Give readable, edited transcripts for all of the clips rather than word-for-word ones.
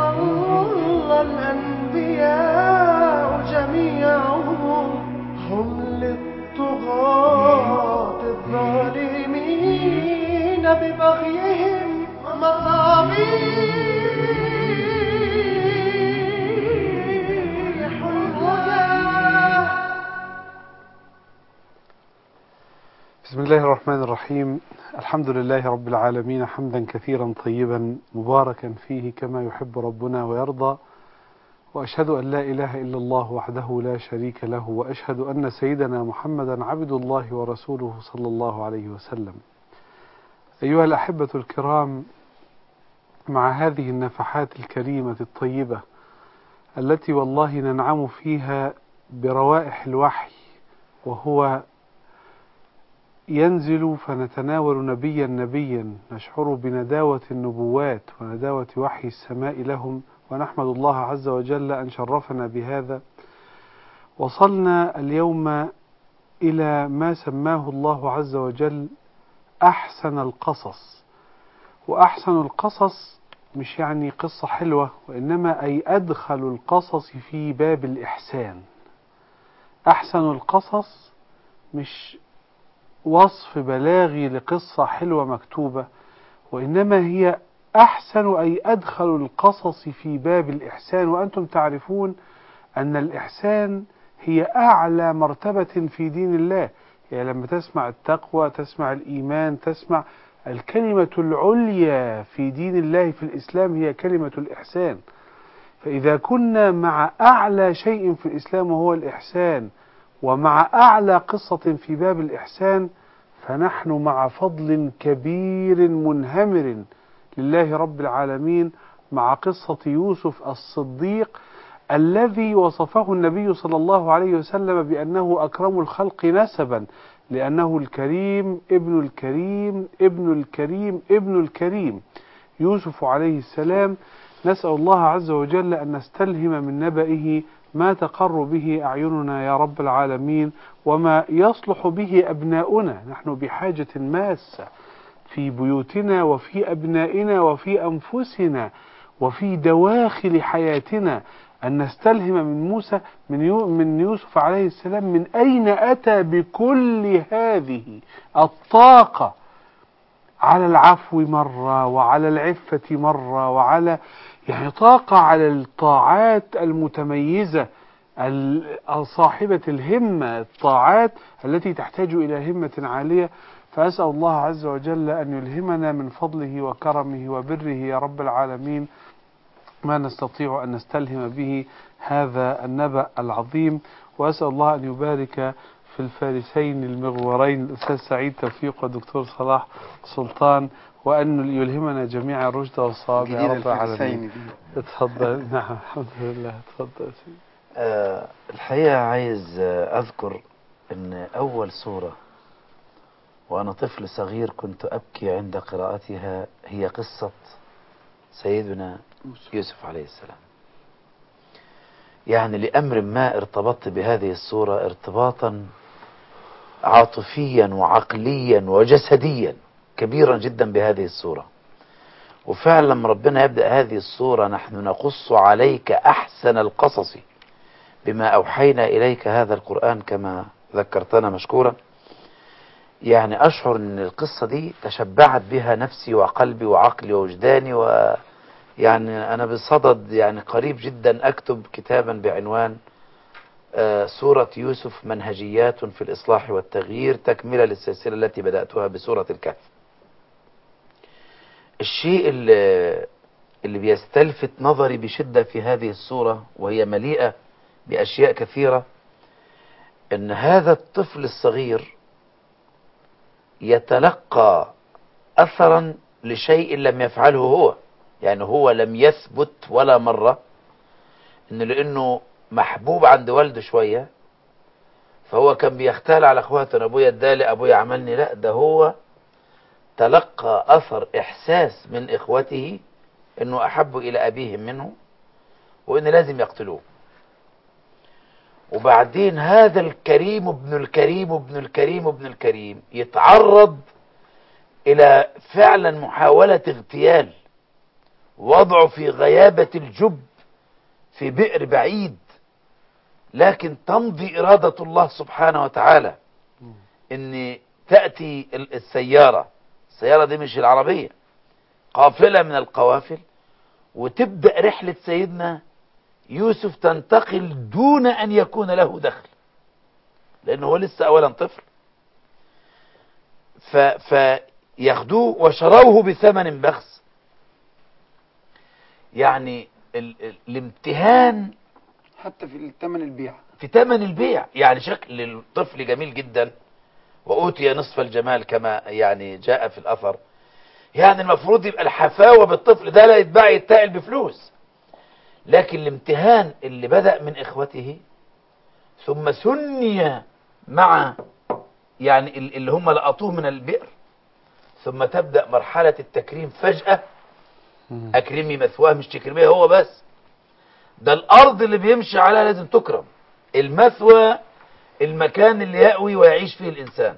الله الأنبياء جميعهم هم للطغاة الظالمين ببغيهم مصابيح الهدى. بسم الله الرحمن الرحيم. الحمد لله رب العالمين، حمدا كثيرا طيبا مباركا فيه كما يحب ربنا ويرضى، وأشهد أن لا إله إلا الله وحده لا شريك له، وأشهد أن سيدنا محمدا عبد الله ورسوله صلى الله عليه وسلم. أيها الأحبة الكرام، مع هذه النفحات الكريمة الطيبة التي والله ننعم فيها بروائح الوحي، وهو ينزل فنتناول نبيا نبيا، نشعر بنداوة النبوات ونداوة وحي السماء لهم، ونحمد الله عز وجل أن شرفنا بهذا. وصلنا اليوم إلى ما سماه الله عز وجل أحسن القصص. وأحسن القصص مش يعني قصة حلوة، وإنما أي أدخل القصص في باب الإحسان. أحسن القصص مش وصف بلاغي لقصة حلوة مكتوبة، وإنما هي أحسن أي أدخل القصص في باب الإحسان. وأنتم تعرفون أن الإحسان هي أعلى مرتبة في دين الله. يعني لما تسمع التقوى، تسمع الإيمان، تسمع الكلمة العليا في دين الله في الإسلام هي كلمة الإحسان. فإذا كنا مع أعلى شيء في الإسلام وهو الإحسان، ومع أعلى قصة في باب الإحسان، فنحن مع فضل كبير منهمر لله رب العالمين، مع قصة يوسف الصديق الذي وصفه النبي صلى الله عليه وسلم بأنه أكرم الخلق نسبا، لأنه الكريم ابن الكريم ابن الكريم ابن الكريم، يوسف عليه السلام. نسأل الله عز وجل أن نستلهم من نبئه ما تقر به أعيننا يا رب العالمين، وما يصلح به أبناؤنا. نحن بحاجة ماسة في بيوتنا وفي أبنائنا وفي أنفسنا وفي دواخل حياتنا أن نستلهم من موسى من يوسف عليه السلام من أين أتى بكل هذه الطاقة على العفو مرة، وعلى العفة مرة، وعلى طاقة على الطاعات المتميزة صاحبة الهمة، الطاعات التي تحتاج إلى همة عالية. فأسأل الله عز وجل أن يلهمنا من فضله وكرمه وبره يا رب العالمين ما نستطيع أن نستلهم به هذا النبأ العظيم. وأسأل الله أن يبارك في الفارسين المغورين الأستاذ سعيد توفيق والدكتور صلاح سلطان، وأن يلهمنا جميعا الرشد والصواب يا رب العالمين. اتفضل. نعم الحمد لله. اتفضل. الحقيقة عايز أذكر أن أول سورة وأنا طفل صغير كنت أبكي عند قراءتها هي قصة سيدنا يوسف عليه السلام. يعني لأمر ما ارتبطت بهذه السورة ارتباطا عاطفيا وعقليا وجسديا كبيرا جدا بهذه السورة. وفعلا ربنا يبدأ هذه السورة: نحن نقص عليك أحسن القصص بما أوحينا إليك هذا القرآن كما ذكرتنا مشكورا. يعني أشعر أن القصة دي تشبعت بها نفسي وقلبي وعقلي ووجداني، ويعني أنا بصدد يعني قريب جدا أكتب كتابا بعنوان سورة يوسف منهجيات في الإصلاح والتغيير، تكملة للسلسلة التي بدأتها بسورة الكهف. الشيء اللي بيستلفت نظري بشدة في هذه السورة، وهي مليئة بأشياء كثيرة، أن هذا الطفل الصغير يتلقى أثرا لشيء لم يفعله هو. يعني هو لم يثبت ولا مرة أنه لأنه محبوب عند والده شوية فهو كان بيختال على أخواته، أبويا ادالي، أبويا عملني. لا، ده هو تلقى أثر إحساس من إخوته أنه أحب إلى أبيهم منه وأن لازم يقتلوه. وبعدين هذا الكريم ابن الكريم ابن الكريم ابن الكريم يتعرض إلى فعلا محاولة اغتيال وضعه في غيابة الجب في بئر بعيد، لكن تمضي إرادة الله سبحانه وتعالى ان تأتي السيارة دي مش العربية، قافلة من القوافل، وتبدأ رحلة سيدنا يوسف تنتقل دون أن يكون له دخل، لأنه هو لسه أولا طفل. فياخدوه وشروه بثمن بخس. يعني الامتهان حتى في الثمن البيع. في ثمن البيع. يعني شكل الطفل جميل جدا، وأوتي نصف الجمال كما يعني جاء في الأثر. يعني المفروض يبقى الحفاوة بالطفل ده لا يتباع يتاقل بفلوس، لكن الامتهان اللي بدأ من إخوته ثم ثني مع يعني اللي هم لقطوه من البئر، ثم تبدأ مرحلة التكريم فجأة. أكرمي مثواه، مش تكرميه هو بس، ده الأرض اللي بيمشي عليها لازم تكرم. المثوى المكان اللي يأوي ويعيش فيه الإنسان.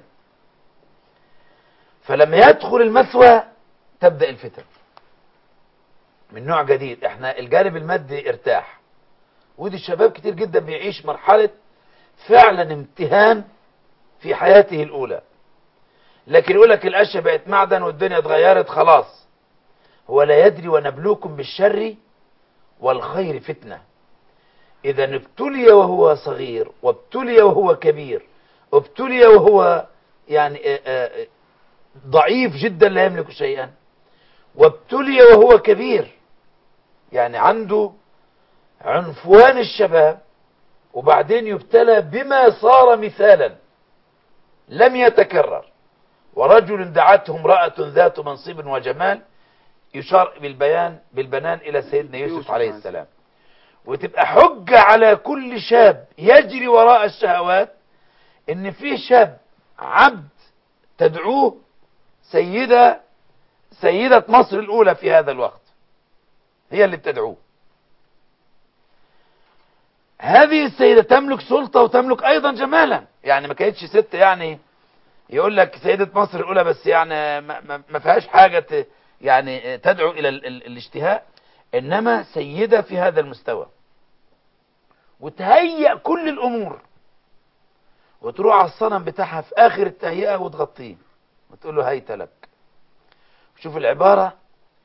فلما يدخل المثوى تبدأ الفتن من نوع جديد. احنا الجانب المادي ارتاح، ودي الشباب كتير جدا بيعيش مرحلة فعلا امتهان في حياته الأولى، لكن يقول لك الأشياء بقت معدن والدنيا اتغيرت خلاص. هو لا يدري ونبلوكم بالشر والخير فتنة. إذا ابتلي وهو صغير، وابتلي وهو كبير، وابتلي وهو يعني ضعيف جدا لا يملك شيئا، وابتلي وهو كبير يعني عنده عنفوان الشباب، وبعدين يبتلى بما صار مثالا لم يتكرر. ورجل دعته امرأة ذات منصب وجمال، يشار بالبنان إلى سيدنا يوسف عليه السلام، وتبقى حجة على كل شاب يجري وراء الشهوات ان في شاب عبد تدعوه سيدة مصر الأولى في هذا الوقت، هي اللي بتدعوه. هذه السيدة تملك سلطة وتملك أيضا جمالا. يعني ما كانتش ست يعني يقول لك سيدة مصر الأولى بس يعني ما فيهاش حاجة يعني تدعو إلى الاشتهاء، إنما سيدة في هذا المستوى، وتهيأ كل الأمور، وتروح على الصنم بتاعها في آخر التهيئة وتغطيه وتقول له هيت لك. شوف العبارة،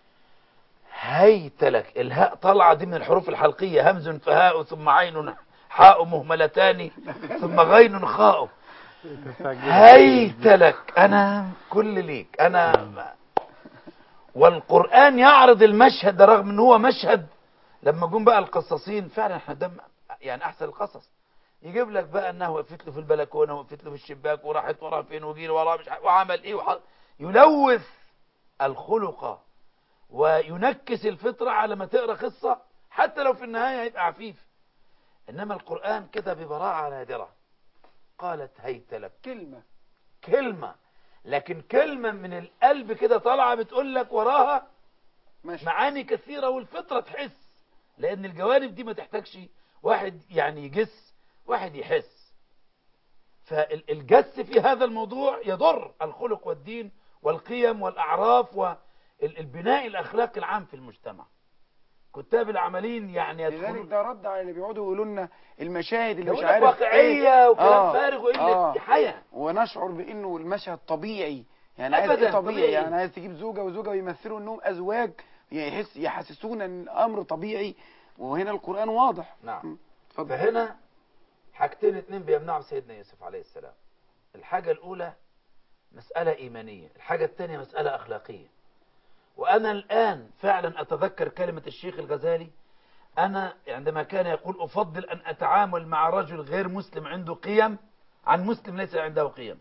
هيت لك. الهاء طالعة دي من الحروف الحلقية، همز فهاء ثم عين حاء مهملتان ثم غين خاء. هيت لك، أنا كل ليك أنا. والقرآن يعرض المشهد ده رغم أنه هو مشهد. لما جم بقى القصاصين فعلا احنا دم يعني أحسن القصص، يجيب لك بقى أنه وقفت له في البلكونة وقفت له في الشباك وراحت وراه فين وجيل وراه مش وعمل إيه يلوث الخلق وينكس الفطرة على ما تقرأ قصة، حتى لو في النهاية هيبقى عفيف. إنما القرآن كده ببراعة نادرة، قالت هيت لك كلمة، لكن كلمة من القلب كده طالعة بتقول لك وراها معاني كثيرة، والفطرة تحس، لأن الجوانب دي ما تحتاجش واحد يعني يجس، واحد يحس. فالجس في هذا الموضوع يضر الخلق والدين والقيم والأعراف والبناء الأخلاقي العام في المجتمع. كتاب العملين يعني لذلك ده رد على اللي بيقعدوا يقولوا لنا المشاهد اللي مش عارف عارف واقعية إيه؟ وكلام فارغ وإيه حياة، ونشعر بانه المشهد طبيعي. يعني عايز ايه طبيعي؟ يعني عايز تجيب زوجة وزوجة ويمثلوا انهم ازواج، يحسسونا ان الامر طبيعي، وهنا القرآن واضح. نعم. فهنا حاجتين اتنين بيمنعوا سيدنا يوسف عليه السلام. الحاجة الأولى مسألة إيمانية، الحاجة الثانية مسألة أخلاقية. وأنا الآن فعلا أتذكر كلمة الشيخ الغزالي، أنا عندما كان يقول أفضل أن أتعامل مع رجل غير مسلم عنده قيم عن مسلم ليس عنده قيم.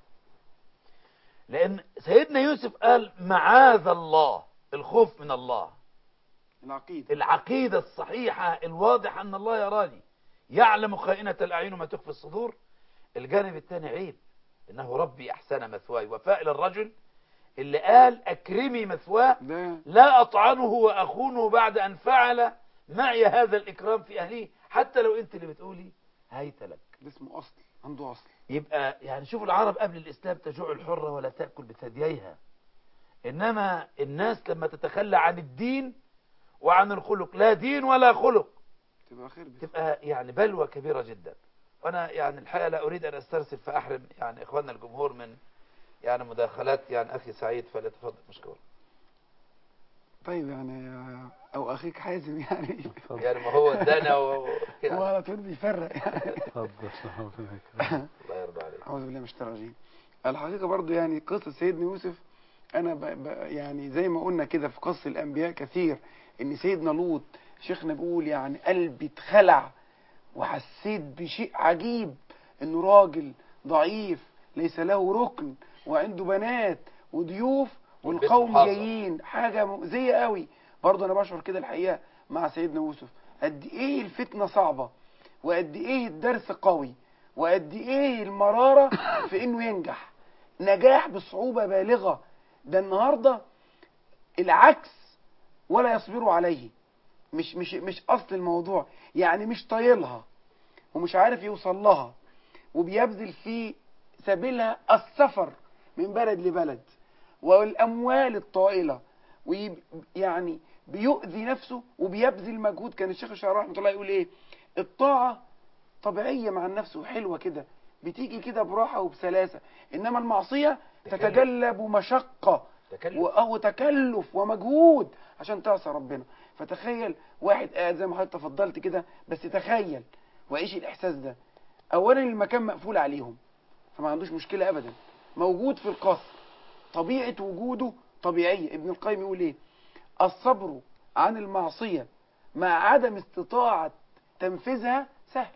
لأن سيدنا يوسف قال معاذ الله، الخوف من الله، العقيدة الصحيحة الواضحة أن الله يراني يعلم خائنة الأعين وما تخفي الصدور. الجانب الثاني عيب، إنه ربي أحسن مثواي، وفاء للرجل اللي قال أكرمي مثواه لا أطعنه وأخونه بعد أن فعل معي هذا الإكرام في أهليه، حتى لو أنت اللي بتقولي هيت لك. ده اسمه أصل، عنده أصل. يبقى يعني شوف العرب قبل الإسلام تجوع الحرة ولا تأكل بثدييها، إنما الناس لما تتخلى عن الدين وعن الخلق لا دين ولا خلق، تبقى خير تبقى يعني بلوى كبيرة جدا. وأنا يعني الحقيقة لا أريد أن أسترسل فأحرم يعني إخواننا الجمهور من يعني مداخلات يعني أخي سعيد، فليتفضل مشكور. طيب يعني او اخيك حازم يعني يعني ما هو ادانا يعني. هو على طول بيفرق يعني. اتفضل ربنا يكرمك. الله يرضى عليك. اعوذ بالله من الشيطان الرجيم. الحقيقه برضو يعني قصه سيدنا يوسف، انا يعني زي ما قلنا كده في قصص الانبياء كثير، ان سيدنا لوط شيخنا بيقول يعني قلبي اتخلع وحسيت بشيء عجيب، انه راجل ضعيف ليس له ركن وعنده بنات وضيوف والبيت والقوم محاصر. جايين، حاجه مؤذيه قوي. برضه انا بشعر كده الحقيقه مع سيدنا يوسف، قد ايه الفتنه صعبه، وقد ايه الدرس قوي، وقد ايه المراره في انه ينجح نجاح بصعوبه بالغه. ده النهارده العكس، ولا يصبروا عليه. مش اصل الموضوع، يعني مش طايلها ومش عارف يوصل لها، وبيبذل في سبيلها السفر من بلد لبلد والاموال الطائله، ويعني بيؤذي نفسه وبيبذل مجهود. كان الشيخ الشعراوي رحمه الله يقول ايه؟ الطاعه طبيعيه مع النفس وحلوه كده، بتيجي كده براحه وبسلاسه، انما المعصيه تتجلب مشقه وتكلف ومجهود عشان تعصى ربنا. فتخيل واحد قاعد زي ما حضرتك تفضلت كده، بس تخيل وعيش الاحساس ده. اولا المكان مقفول عليهم، فما عندوش مشكله ابدا، موجود في القصر، طبيعه وجوده طبيعيه. ابن القيم يقول ايه؟ الصبر عن المعصيه مع عدم استطاعه تنفيذها سهل.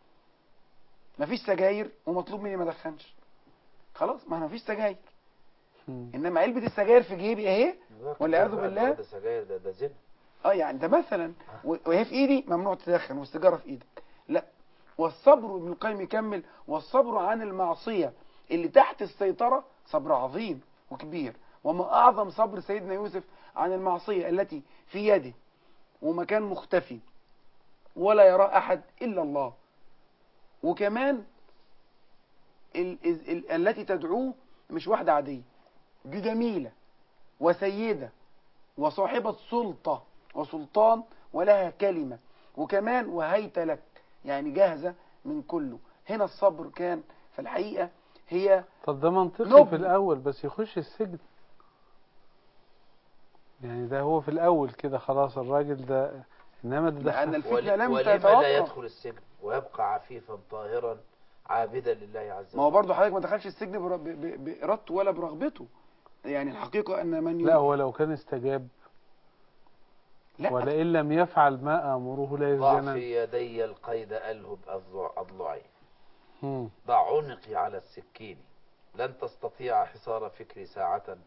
مفيش سجاير ومطلوب مني ما ادخنش، خلاص ما فيش سجاير. انما علبه السجاير في جيبي اهي، والعياذ بالله ده سجاير، ده زنا. يعني ده مثلا، وهي في ايدي ممنوع تدخن والسيجاره في ايدك، لا. والصبر، ابن القيم يكمل، والصبر عن المعصيه اللي تحت السيطره صبر عظيم وكبير. وما اعظم صبر سيدنا يوسف عن المعصيه التي في يده ومكان مختفي ولا يرى احد الا الله، وكمان التي تدعوه مش واحده عاديه، دي جميله وسيده وصاحبة سلطة وسلطان ولها كلمة، وكمان وهيت لك، يعني جاهزة من كله. هنا الصبر كان في الحقيقة هي طب ده منطقي نبل. في الأول، بس يخش السجن. يعني ده هو في الأول كده خلاص الراجل ده، إنما ده لأن دخل. الفتنة لم ولما لا تتوقف. يدخل السجن ويبقى عفيفا طاهرا عابدا لله عز وجل؟ ما هو برضه حضرتك ما دخلش السجن بإرادته ولا برغبته. يعني الحقيقة أن من لا هو لو كان استجاب، لا ولئن لم يفعل ما آمره لا ضع يسجنن. في يدي القيد ألهب أضلعي، مم. ضع عنقي على السكين، لن تستطيع حصار فكري ساعة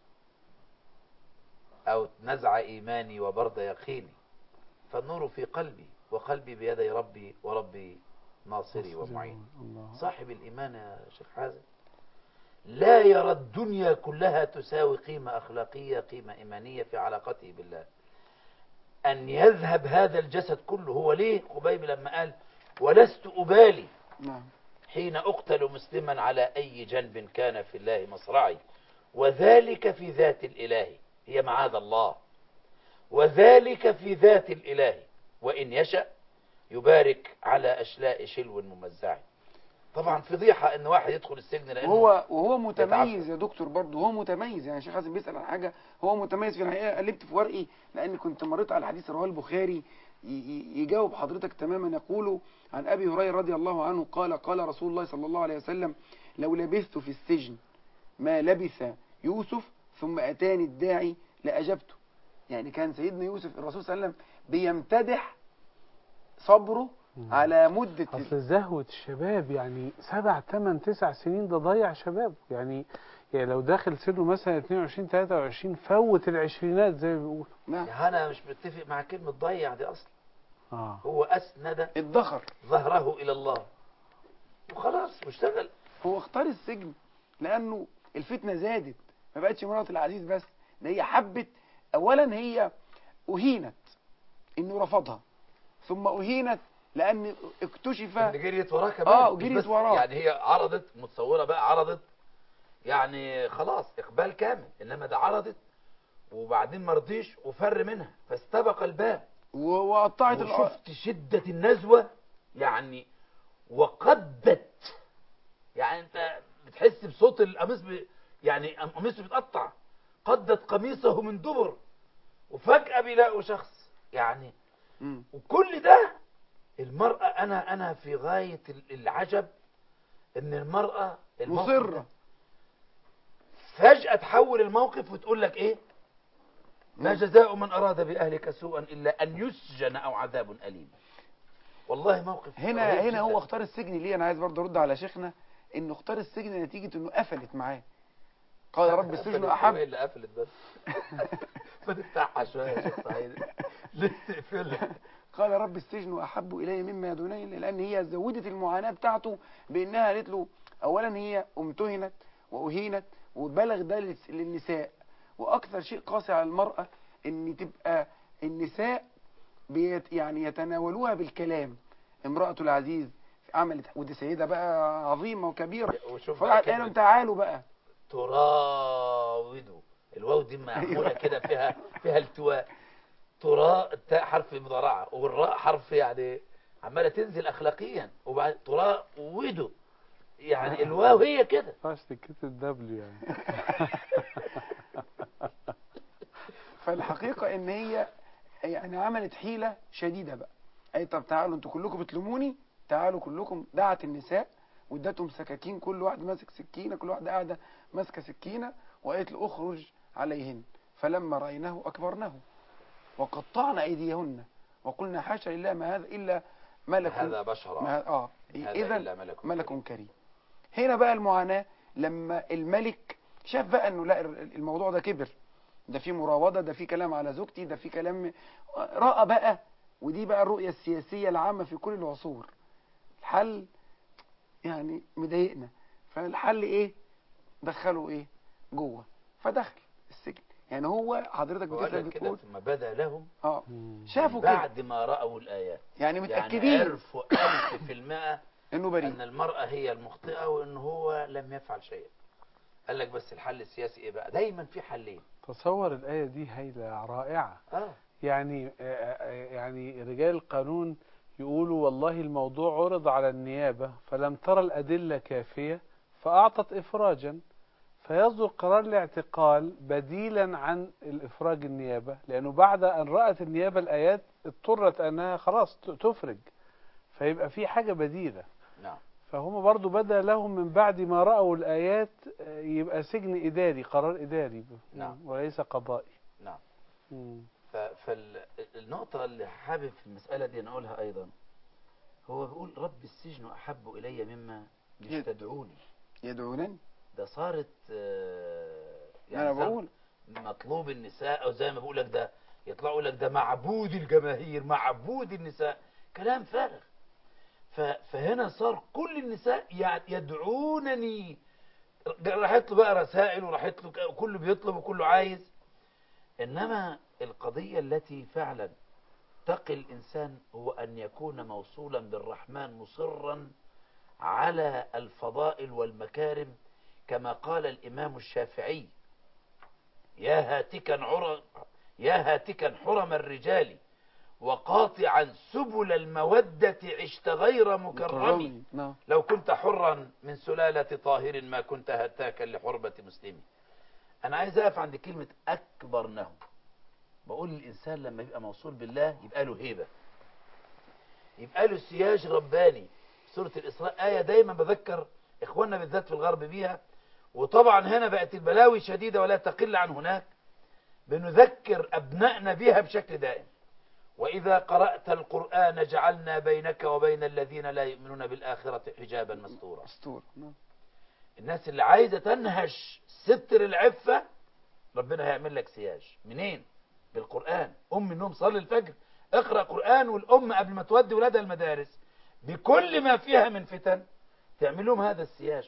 أو نزع إيماني وبرد يقيني، فالنور في قلبي وقلبي بيدي ربي وربي ناصري ومعيني. صاحب الإيمان يا شيخ حازم لا يرى الدنيا كلها تساوي قيمة أخلاقية، قيمة إيمانية في علاقته بالله. أن يذهب هذا الجسد كله، هو ليه خبيب لما قال ولست أبالي نعم. حين أقتل مسلما على أي جنب كان في الله مصرعي، وذلك في ذات الإله، هي معاذ الله، وذلك في ذات الإله، وإن يشأ يبارك على أشلاء شلو ممزع. طبعا فضيحة ان واحد يدخل السجن لانه وهو متميز يتعفن. يا دكتور، برضه هو متميز. يعني الشيخ حازم بيسأل عن حاجة هو متميز في الحقيقة. قلبت في ورقي لأن كنت مريت على حديث رواه البخاري يجاوب حضرتك تماما. يقول عن أبي هريرة رضي الله عنه قال قال رسول الله صلى الله عليه وسلم لو لبثت في السجن ما لبث يوسف ثم أتاني الداعي لأجبته. يعني كان سيدنا يوسف الرسول صلى الله عليه وسلم بيمتدح صبره على مدة أصل زهوة الشباب، يعني 7 8 9 سنين ده ضيع شباب. يعني لو داخل سنه مثلا 22 23 فوت العشرينات زي ما بيقولوا. نعم. انا مش متفق مع كلمة ضيع دي اصلا. آه. هو اسند ادخر ظهره الى الله وخلاص واشتغل. هو اختار السجن لأنه الفتنة زادت، ما بقتش مرات العزيز بس، ده هي حبت. أولا هي أهينت إنه رفضها، ثم أهينت لأن اكتشف ان جريت وراه كمان. وجريت وراه. يعني هي عرضت متصورة بقى، عرضت يعني خلاص اقبال كامل، انما ده عرضت وبعدين مرضيش وفر منها فاستبق الباب. وقطعت وشفت شدة النزوة يعني، وقدت، يعني انت بتحس بصوت القميص يعني قميصه بيتقطع. قدت قميصه من دبر، وفجأة بيلاقوا شخص يعني. وكل ده المرأة، أنا في غاية العجب إن المرأة مصرة فجأة تحول الموقف وتقول لك إيه؟ ما جزاء من أراد بأهلك سوءا إلا أن يسجن أو عذاب أليم. والله موقف هنا جداً. هو اختار السجن ليه؟ انا عايز برضه ارد على شيخنا انه اختار السجن نتيجة انه قفلت معاه. قال رب السجن احب. ايه اللي قفلت بس؟ ما تفتحها شويه يا شيخ سعيد. ليه تقفلها؟ قال رب السجن احب الي مما يدعونني، لان هي زودت المعاناة بتاعته بانها قالت له اولا هي امتهنت واهينت، وبلغ ده للنساء. واكثر شيء قاسي على المرأة ان تبقى النساء يعني يتناولوها بالكلام. امرأة العزيز عملت، ودي سيدة بقى عظيمة وكبيرة، وشوف بقى فقالت لهم تعالوا بقى تراودوا. الواو دي معمولة كده فيها التواء. التاء حرف مضارعة، والراء حرف يعني عمالة تنزل أخلاقيا، وبعد تراودوا يعني الواو هي كده. فاش تكتب دبليو يعني. فالحقيقة ان هي يعني عملت حيلة شديدة بقى. اي طب تعالوا انتوا كلكم بتلوموني، تعالوا كلكم. دعت النساء وادتهم سكاكين، كل واحد ماسك سكينة، كل واحدة قاعدة ماسكة سكينة، وقالت له اخرج عليهن. فلما رأيناه أكبرناه وقطعنا أيديهن وقلنا حاشا لله ما هذا إلا ملك، هذا بشر، هذا إلا إذا ملك ملك كريم. هنا بقى المعاناة لما الملك شاف بقى انه لا الموضوع ده كبر، ده في مراودة، ده في كلام على زوجتي، ده في كلام، رأى بقى. ودي بقى الرؤية السياسية العامة في كل العصور. الحل يعني مضايقنا، فالحل ايه؟ دخله ايه جوه، فدخل السجن. يعني هو حضرتك بتسأل بتقول ثم بدا لهم شافوا كده بعد ما رأوا الآيات، يعني متأكدين يعني عرفوا 1000% انه بريء، أن المرأة هي المخطئة وأنه هو لم يفعل شيء. قال لك بس الحل السياسي إيه بقى؟ دايما في حلين. تصور الآية دي هايلة رائعة. يعني رجال القانون يقولوا والله الموضوع عرض على النيابة فلم ترى الأدلة كافية فأعطت إفراجا، فيصدر قرار الاعتقال بديلا عن الإفراج النيابة، لأنه بعد أن رأت النيابة الآيات اضطرت أنها خلاص تفرج، فيبقى في حاجة بديلة. نعم. فهم برضو بدأ لهم من بعد ما رأوا الآيات يبقى سجن إداري، قرار إداري. نعم. وليس قضائي. نعم. فالنقطة اللي حابب في المسألة دي نقولها أيضا، هو بيقول رب السجن أحب إلي مما يستدعوني. يدعونني ده صارت يعني أنا بقول مطلوب النساء، أو زي ما بقول لك ده يطلعوا لك ده معبود الجماهير، معبود النساء، كلام فارغ. فهنا صار كل النساء يدعونني. راحت له بقى رسائل، وراحت له كله بيطلب وكله عايز. إنما القضية التي فعلا تقي الإنسان هو أن يكون موصولا بالرحمن مصرا على الفضائل والمكارم، كما قال الإمام الشافعي: يا هاتكا حرم الرجال وقاطعا سبل المودة عشت غير مكرم. لو كنت حرا من سلالة طاهر ما كنت هتاكا لحربة مسلم. أنا عايز أقف عند كلمة أكبرنه. بقول الإنسان لما يبقى موصول بالله يبقى له هيبة، يبقى له سياج رباني. سورة الإسراء آية دايما بذكر إخواننا بالذات في الغرب بيها، وطبعا هنا بقت البلاوي شديدة ولا تقل عن هناك، بنذكر أبنائنا بها بشكل دائم. وإذا قرأت القرآن جعلنا بينك وبين الذين لا يؤمنون بالآخرة حجابا مستورا. الناس اللي عايزة تنهش ستر العفة ربنا هيعمل لك سياج. منين؟ بالقرآن. النوم صلي الفجر اقرأ قرآن، والأم قبل ما تودي ولادها المدارس بكل ما فيها من فتن تعمل لهم هذا السياج.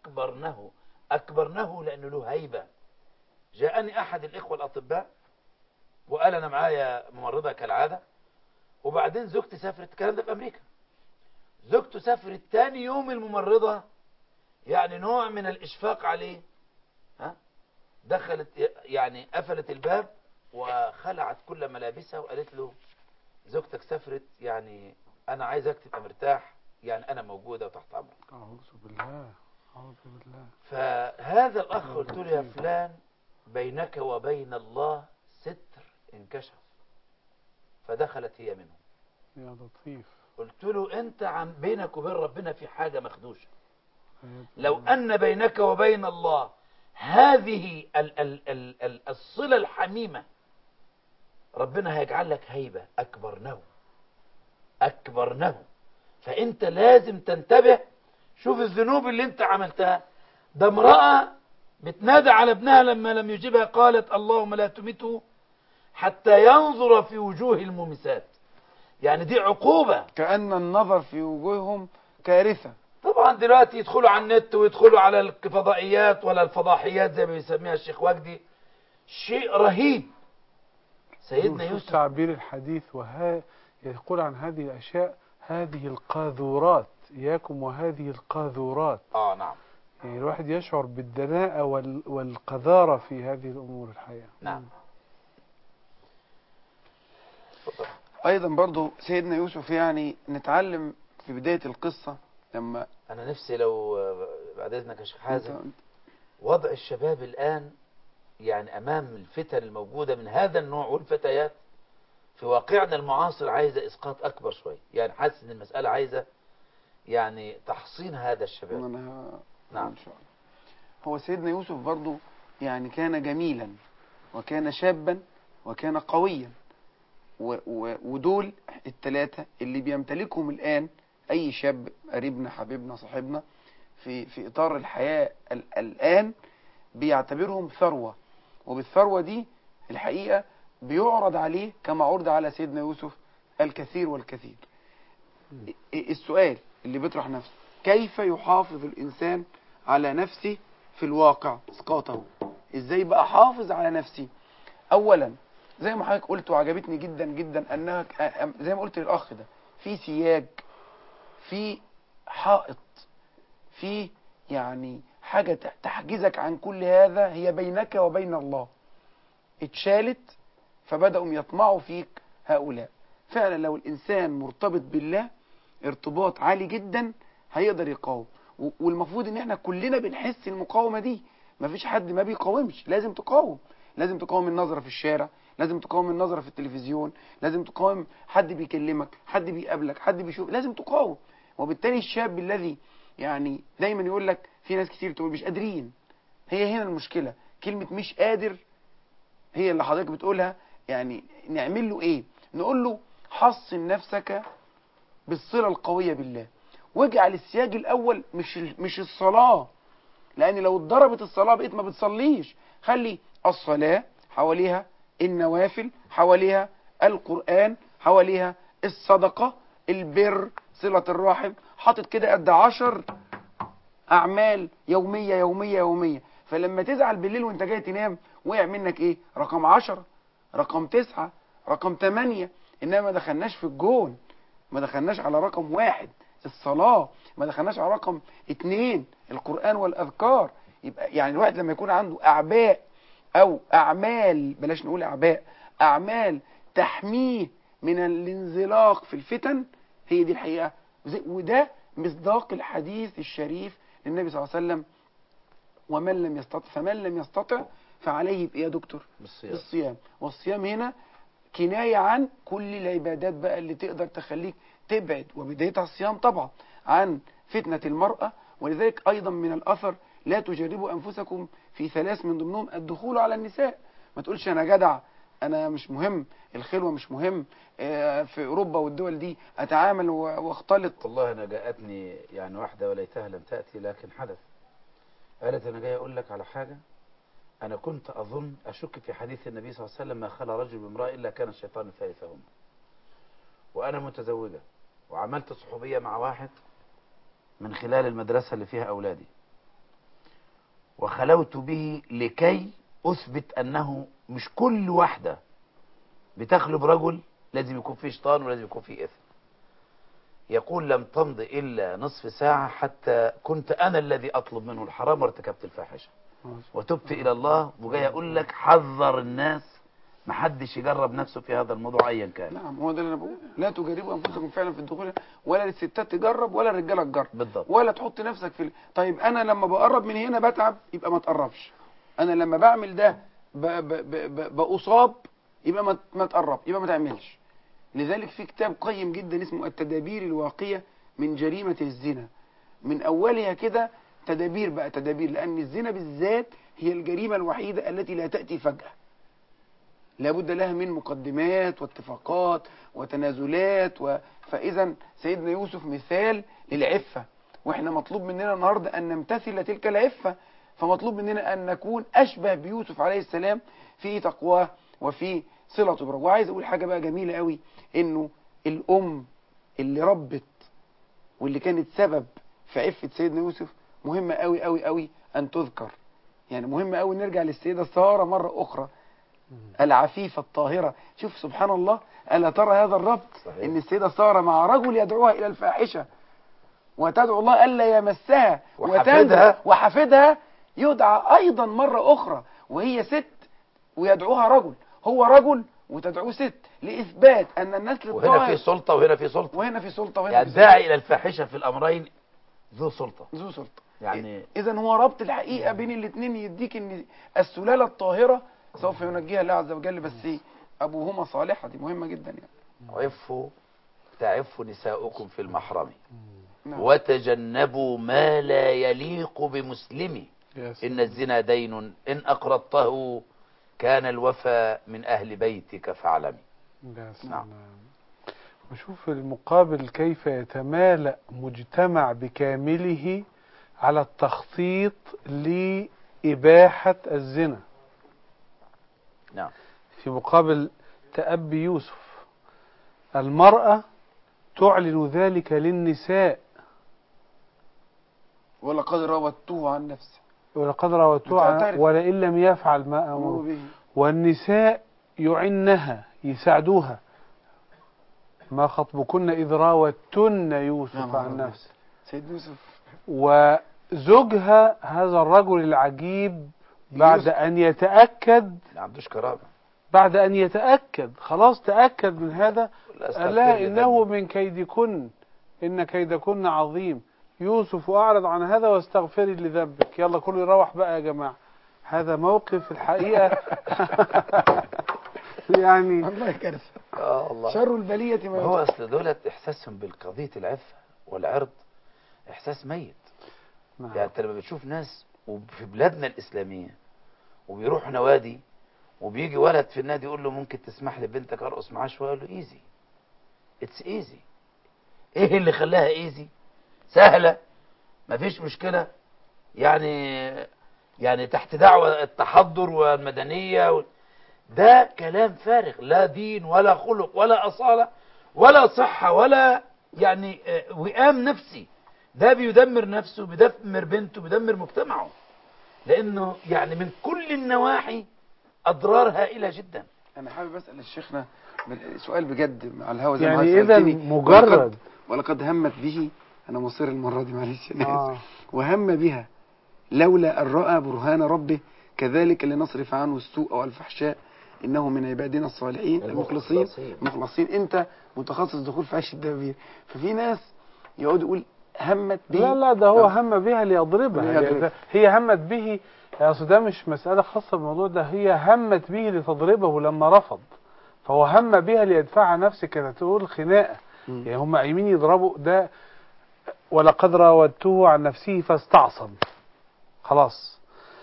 أكبرنه لأنه له هيبة. جاءني أحد الإخوة الأطباء وقال أنا معايا ممرضة كالعادة، وبعدين زوجتي سافرت، الكلام ده في أمريكا، زوجته سافرت تاني يوم الممرضة يعني نوع من الإشفاق عليه، دخلت يعني قفلت الباب وخلعت كل ملابسها وقالت له زوجتك سافرت، يعني انا عايزك تبقى مرتاح، يعني انا موجودة وتحت امرك. أعوذ بالله، أعوذ بالله. فهذا الاخ قلت له يا فلان بينك وبين الله ستر انكشف، فدخلت هي منه. يا لطيف. قلت له انت عن بينك وبين ربنا في حاجة مخدوشة. يا لو الله. ان بينك وبين الله هذه الصلة الحميمة، ربنا هيجعل لك هيبة أكبرنه. فأنت لازم تنتبه. شوف الذنوب اللي أنت عملتها. ده امرأة بتنادى على ابنها لما لم يجبها، قالت اللهم لا تمته حتى ينظر في وجوه المومسات. يعني دي عقوبة. كأن النظر في وجوههم كارثة. طبعا دلوقتي يدخلوا على النت ويدخلوا على الفضائيات ولا الفضاحيات زي ما بيسميها الشيخ وجدي، شيء رهيب. سيدنا شوف يوسف تعبير الحديث يقول عن هذه الأشياء هذه القاذورات، إياكم وهذه القاذورات. نعم. يعني الواحد يشعر بالدناءة والقذارة في هذه الأمور الحقيقة. نعم. أيضا برضو سيدنا يوسف يعني نتعلم في بداية القصة لما أنا نفسي لو بعد إذنك يا شيخ حازم، وضع الشباب الآن يعني أمام الفتن الموجودة من هذا النوع والفتيات في واقعنا المعاصر عايزة إسقاط أكبر شوي. يعني حاسس إن المسألة عايزة يعني تحصين هذا الشباب. نعم إن شاء الله. هو سيدنا يوسف برضو يعني كان جميلا وكان شابا وكان قويا، ودول الثلاثة اللي بيمتلكهم الآن أي شاب قريبنا حبيبنا صاحبنا في إطار الحياة الآن بيعتبرهم ثروة، وبالثروة دي الحقيقة بيعرض عليه كما عرض على سيدنا يوسف الكثير والكثير. السؤال اللي بيطرح نفسه كيف يحافظ الإنسان على نفسه في الواقع اسقاطه؟ ازاي بقى حافظ على نفسي؟ اولا زي ما حضرتك قلت وعجبتني جدا جدا انها زي ما قلت للاخ ده في سياج، في حائط، في يعني حاجة تحجزك عن كل هذا، هي بينك وبين الله. اتشالت فبدأوا يطمعوا فيك هؤلاء. فعلا لو الإنسان مرتبط بالله ارتباط عالي جدا هيقدر يقاوم، والمفروض ان احنا كلنا بنحس المقاومة دي. مفيش حد ما بيقاومش، لازم تقاوم. لازم تقاوم النظرة في الشارع، لازم تقاوم النظرة في التلفزيون، لازم تقاوم حد بيكلمك، حد بيقابلك، حد بيشوف، لازم تقاوم. وبالتالي الشاب الذي يعني دايما يقول لك، في ناس كتير تقول مش قادرين، هي هنا المشكلة. كلمة مش قادر هي اللي حضرتك بتقولها. يعني نعمل له ايه؟ نقول له حصن نفسك بالصلة القوية بالله، واجعل السياج الاول مش الصلاة، لان لو اتضربت الصلاة بقيت ما بتصليش. خلي الصلاة حواليها النوافل، حواليها القرآن، حواليها الصدقة، البر، صلة الرحم، حاطط كده قد 10 أعمال يومية يومية يومية. فلما تزعل بالليل وانت جاي تنام وقع منك ايه؟ رقم 10، رقم 9، رقم 8، انما ما دخلناش في الجون. ما دخلناش على رقم 1 الصلاة، ما دخلناش على رقم 2 القرآن والأذكار. يبقى يعني الواحد لما يكون عنده أعباء أو أعمال، بلاش نقول أعباء، أعمال تحميه من الانزلاق في الفتن، هي دي الحقيقة. وده مصداق الحديث الشريف للنبي صلى الله عليه وسلم: ومن لم يستطع فمن لم يستطع فعليه بإيه يا دكتور؟ بالصيام. والصيام هنا كناية عن كل العبادات بقى اللي تقدر تخليك تبعد، وبدايتها الصيام طبعا، عن فتنة المرأة. ولذلك أيضا من الأثر: لا تجربوا أنفسكم في 3 من ضمنهم الدخول على النساء. ما تقولش أنا جدع، أنا مش مهم، الخلوة مش مهم، في أوروبا والدول دي أتعامل واختلط. والله أنا جاءتني يعني واحدة وليتها لم تأتي لكن حدث. قالت أنا جاي أقول لك على حاجة، أنا كنت أظن أشك في حديث النبي صلى الله عليه وسلم: ما خلى رجل بامرأة إلا كان الشيطان ثالثهما. وأنا متزوجة وعملت صحوبية مع واحد من خلال المدرسة اللي فيها أولادي، وخلوت به لكي أثبت أنه مش كل واحدة بتخلو برجل لازم يكون فيه شيطان ولازم يكون فيه إثم. يقول لم تمض إلا نصف ساعة حتى كنت أنا الذي أطلب منه الحرام وارتكبت الفاحشة. وتبت إلى الله، وجاي أقول لك حذر الناس محدش يجرب نفسه في هذا الموضوع أيا كان. نعم، هو ده اللي انا بقوله. لا تجربوا انفسكم فعلا في الدخول، ولا للستات تجرب ولا الرجاله تجرب بالضبط. ولا تحط نفسك في طيب انا لما بقرب من هنا بتعب، يبقى ما تقربش. انا لما بعمل ده بأصاب، يبقى ما تقرب، يبقى ما تعملش. لذلك في كتاب قيم جدا اسمه التدابير الواقية من جريمة الزنا. من أولها كده تدابير بقى تدابير، لأن الزنا بالذات هي الجريمة الوحيدة التي لا تأتي فجأة، لابد لها من مقدمات واتفاقات وتنازلات فإذا سيدنا يوسف مثال للعفة، وإحنا مطلوب مننا النهاردة أن نمتثل تلك العفة. فمطلوب مننا أن نكون أشبه بيوسف عليه السلام في تقواه وفي صلته بربه. وعايز أقول حاجة بقى جميلة قوي، إنه الأم اللي ربت واللي كانت سبب في عفة سيدنا يوسف مهمة قوي قوي قوي أن تذكر. يعني مهمة قوي نرجع للسيدة سارة مرة أخرى، العفيفة الطاهرة. شوف سبحان الله، ألا ترى هذا الربط؟ صحيح. إن السيدة سارة مع رجل يدعوها إلى الفاحشة وتدعو الله ألا يمسها وحفدها يدعى أيضا مرة أخرى وهي ست ويدعوها رجل، هو رجل وتدعوه ست، لإثبات أن النسل الطاهر. وهنا في سلطة وهنا في سلطة، وهنا في سلطة وهنا يعني في الداعي إلى الفاحشة في الأمرين ذو سلطة. ذو سلطة. يعني إذا هو ربط الحقيقة بين الاثنين، يديك إن السلالة الطاهرة سوف ينجيها الله عز وجل، بس أبوهما صالحة، دي مهمة جدا يعني. عفوا تعف نساؤكم في المحرم نعم. وتجنبوا ما لا يليق بمسلم إن الزنا دين إن أقرضته كان الوفاء من أهل بيتك فاعلمي. نعم. وشوف المقابل كيف يتمالأ مجتمع بكامله على التخطيط لإباحة الزنا. نعم. في مقابل تأبي يوسف، المرأة تعلن ذلك للنساء، ولقد راودته عن نفسه ولقد راودته ولئن لم يفعل ما أمره به. والنساء يعنها يساعدوها، ما خطبكن إذ راودتن يوسف عن نفسه. سيد يوسف وزوجها هذا الرجل العجيب بعد أن يتأكد، ما عندوش كرامة، بعد أن يتأكد خلاص تأكد من هذا، قال لها إنه من كيدكن إن كيدكن عظيم. يوسف أعرض عن هذا واستغفري لذنبك، يلا كله يروح بقى يا جماعة. هذا موقف الحقيقة يعني الله كارثة. الله شر البلية ما هو أصل دولت إحساسهم بالقضية العفة والعرض إحساس ميت. نعم. يعني أنت لما بتشوف ناس وفي بلادنا الإسلامية وبيروح نوادي وبيجي ولد في النادي يقول له ممكن تسمح لي بنتك أرقص معاه شوية، يقول له إيزي، إتس إيزي. إيه اللي خلاها إيزي؟ سهلة، مفيش مشكلة. يعني تحت دعوة التحضر والمدنية ده كلام فارغ، لا دين ولا خلق ولا أصالة ولا صحة ولا يعني وئام نفسي. ده بيدمر نفسه، بيدمر بنته، بيدمر مجتمعه، لأنه يعني من كل النواحي أضرار هائلة جدا. أنا حابب أسأل الشيخنا سؤال بجد على الهوا زي يعني إذا مجرد ولقد همت به، أنا مصير المرة دي معلش وهم بها لولا أن رأى برهان ربه كذلك لنصرف عنه السوء والفحشاء إنه من عبادنا الصالحين المخلصين. أنت متخصص دخول في عيش الدبابير، ففي ناس يقعد يقول همت به. لا ده هو هم بها ليضربها. هي همت به، أصل ده مش مسألة خاصة بالموضوع ده، هي همت به لتضربه لما رفض، فهو هم بها ليدفعها نفسه كده، تقول خناقة. يعني هم قايمين يضربوا ده، ولقد راودته عن نفسه فاستعصم، خلاص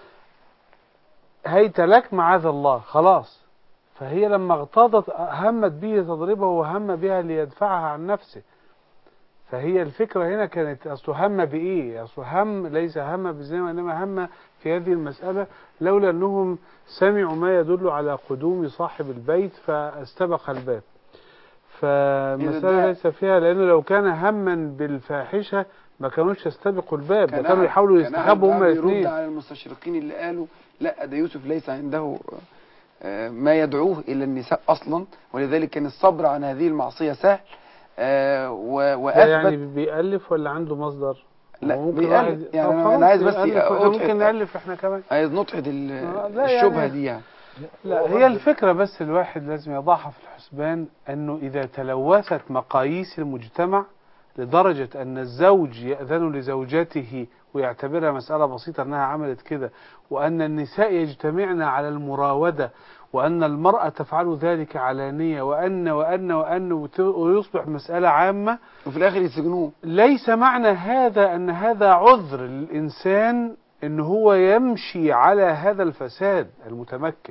هيت لك معاذ الله خلاص. فهي لما اغتاظت همت به تضربه وهم بها ليدفعها عن نفسه. فهي الفكرة هنا كانت أصل هم بإيه؟ أصل هم ليس هم بالزنا، وإنما هم في هذه المسألة لولا أنهم سمعوا ما يدل على قدوم صاحب البيت فاستبق الباب. فالمسألة ليس فيها، لأنه لو كان هما بالفاحشة ما كانوش يستبقوا الباب، ده كانوا يحاولوا يستخبوا هما الاثنين. يرد على المستشرقين اللي قالوا لا ده يوسف ليس عنده ما يدعوه إلى النساء أصلا، ولذلك كان الصبر عن هذه المعصية سهل. وأثبت يعني بيألف ولا عنده مصدر؟ لا ممكن بيقلد واحد- يعني. طب انا خلاص عايز بس يألف، إحنا ممكن اضحك، نألف احنا كمان. عايز نضحك لا الشبهه يعني- دي يعني. لا هي الفكرة بس الواحد لازم يضعها في الحسبان أنه إذا تلوثت مقاييس المجتمع لدرجة أن الزوج يأذن لزوجته ويعتبرها مسألة بسيطة أنها عملت كده، وأن النساء يجتمعن على المراودة، وأن المرأة تفعل ذلك علانية، وأن ويصبح مسألة عامة، وفي الاخر يسجنوه. ليس معنى هذا أن هذا عذر للإنسان أن هو يمشي على هذا الفساد المتمكن،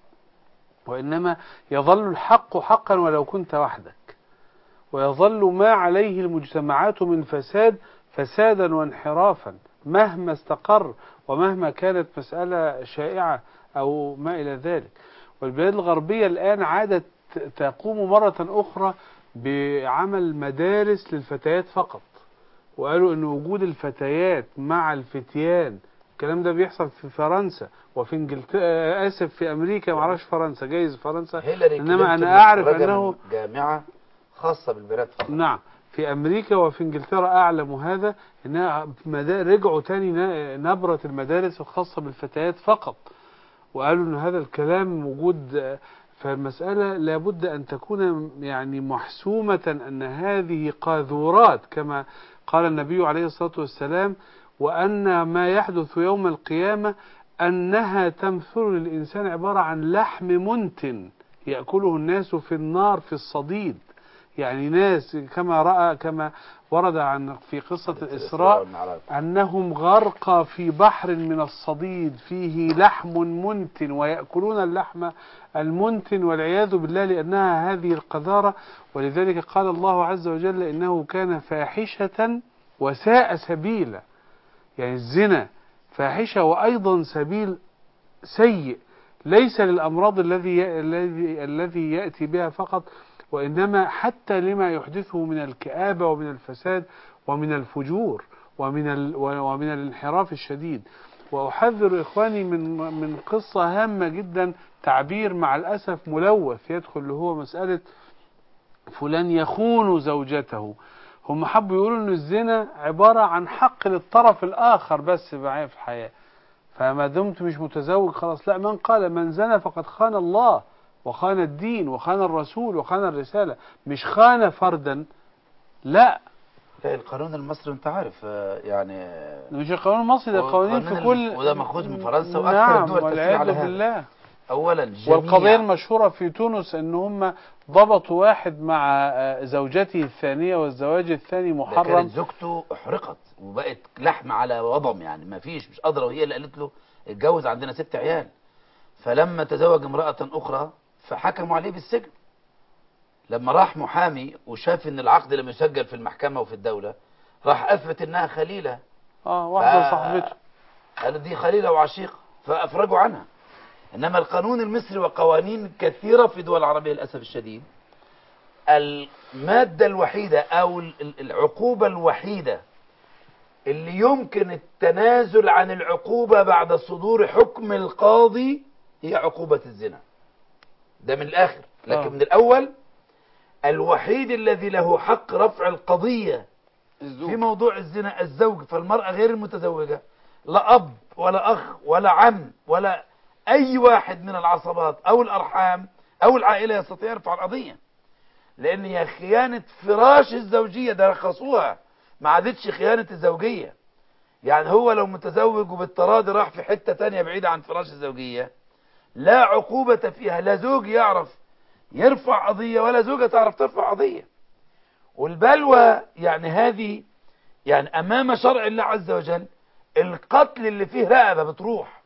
وإنما يظل الحق حقا ولو كنت وحدك، ويظل ما عليه المجتمعات من فساد فسادا وانحرافا مهما استقر، ومهما كانت مسألة شائعة أو ما إلى ذلك. والبلاد الغربية الآن عادت تقوم مرة أخرى بعمل مدارس للفتيات فقط، وقالوا أن وجود الفتيات مع الفتيان، الكلام ده بيحصل في فرنسا وفي انجلترا، اسف في امريكا، معرفش فرنسا، جايز فرنسا، هيلاري انما كلينتون انا اعرف متخرجة انه من جامعة خاصة بالبنات فقط. نعم في امريكا وفي انجلترا اعلم هذا، انها رجعوا تاني نبرة المدارس الخاصة بالفتيات فقط، وقالوا ان هذا الكلام موجود. فالمسألة لابد ان تكون يعني محسومة، ان هذه قاذورات كما قال النبي عليه الصلاة والسلام، وأن ما يحدث يوم القيامة أنها تمثل للإنسان عبارة عن لحم منتن يأكله الناس في النار في الصديد. يعني ناس كما ورد عن في قصة الإسراء أنهم غرقى في بحر من الصديد فيه لحم منتن، ويأكلون اللحم المنتن والعياذ بالله، لأنها هذه القذارة. ولذلك قال الله عز وجل إنه كان فاحشة وساء سبيلا. يعني الزنا فاحشة وأيضا سبيل سيء، ليس للأمراض الذي يأتي بها فقط، وإنما حتى لما يحدثه من الكآبة ومن الفساد ومن الفجور ومن الانحراف الشديد. وأحذر إخواني من قصة هامة جدا، تعبير مع الأسف ملوث يدخل، اللي هو مسألة فلان يخون زوجته. هم حبوا يقولوا ان الزنا عبارة عن حق للطرف الآخر بس معايا في الحياة، فما دمت مش متزوج خلاص. لا، من قال من زنى فقد خان الله وخان الدين وخان الرسول وخان الرسالة، مش خان فردا. لا لا، القانون المصري انت عارف يعني مش القانون المصري، ده قوانين في كل، وده مأخوذ من فرنسا واكثر نعم الدول تسير على والعياذ هذا. بالله. اولا والقضية جميع المشهورة في تونس ان هم ضبطوا واحد مع زوجته الثانية والزواج الثاني ده محرم. كانت زوجته احرقت وبقت لحم على وضم، يعني ما فيش مش قادرة، وهي اللي قالت له اتجوز عندنا 6 عيال. فلما تزوج امرأة اخرى فحكموا عليه بالسجن. لما راح محامي وشاف ان العقد لم يسجل في المحكمة وفي الدولة، راح اثبت انها خليلة. واحدة صاحبته قال دي خليلة وعشيقة، فافرجوا عنها. انما القانون المصري وقوانين كثيرة في دول العربية للأسف الشديد، المادة الوحيدة او العقوبة الوحيدة اللي يمكن التنازل عن العقوبة بعد صدور حكم القاضي هي عقوبة الزنا. ده من الآخر. لكن من الأول الوحيد الذي له حق رفع القضية في موضوع الزنا الزوج. فالمرأة غير المتزوجة، لا أب ولا أخ ولا عم ولا أي واحد من العصبات أو الأرحام أو العائلة يستطيع يرفع القضية، لأن هي خيانة فراش الزوجية، ده رخصوها، ما عادتش خيانة الزوجية. يعني هو لو متزوج وبالتراضي راح في حتة تانية بعيدة عن فراش الزوجية، لا عقوبة فيها، لا زوج يعرف يرفع قضية ولا زوجة تعرف ترفع قضية. والبلوى يعني هذه يعني أمام شرع الله عز وجل القتل اللي فيه رقبة بتروح.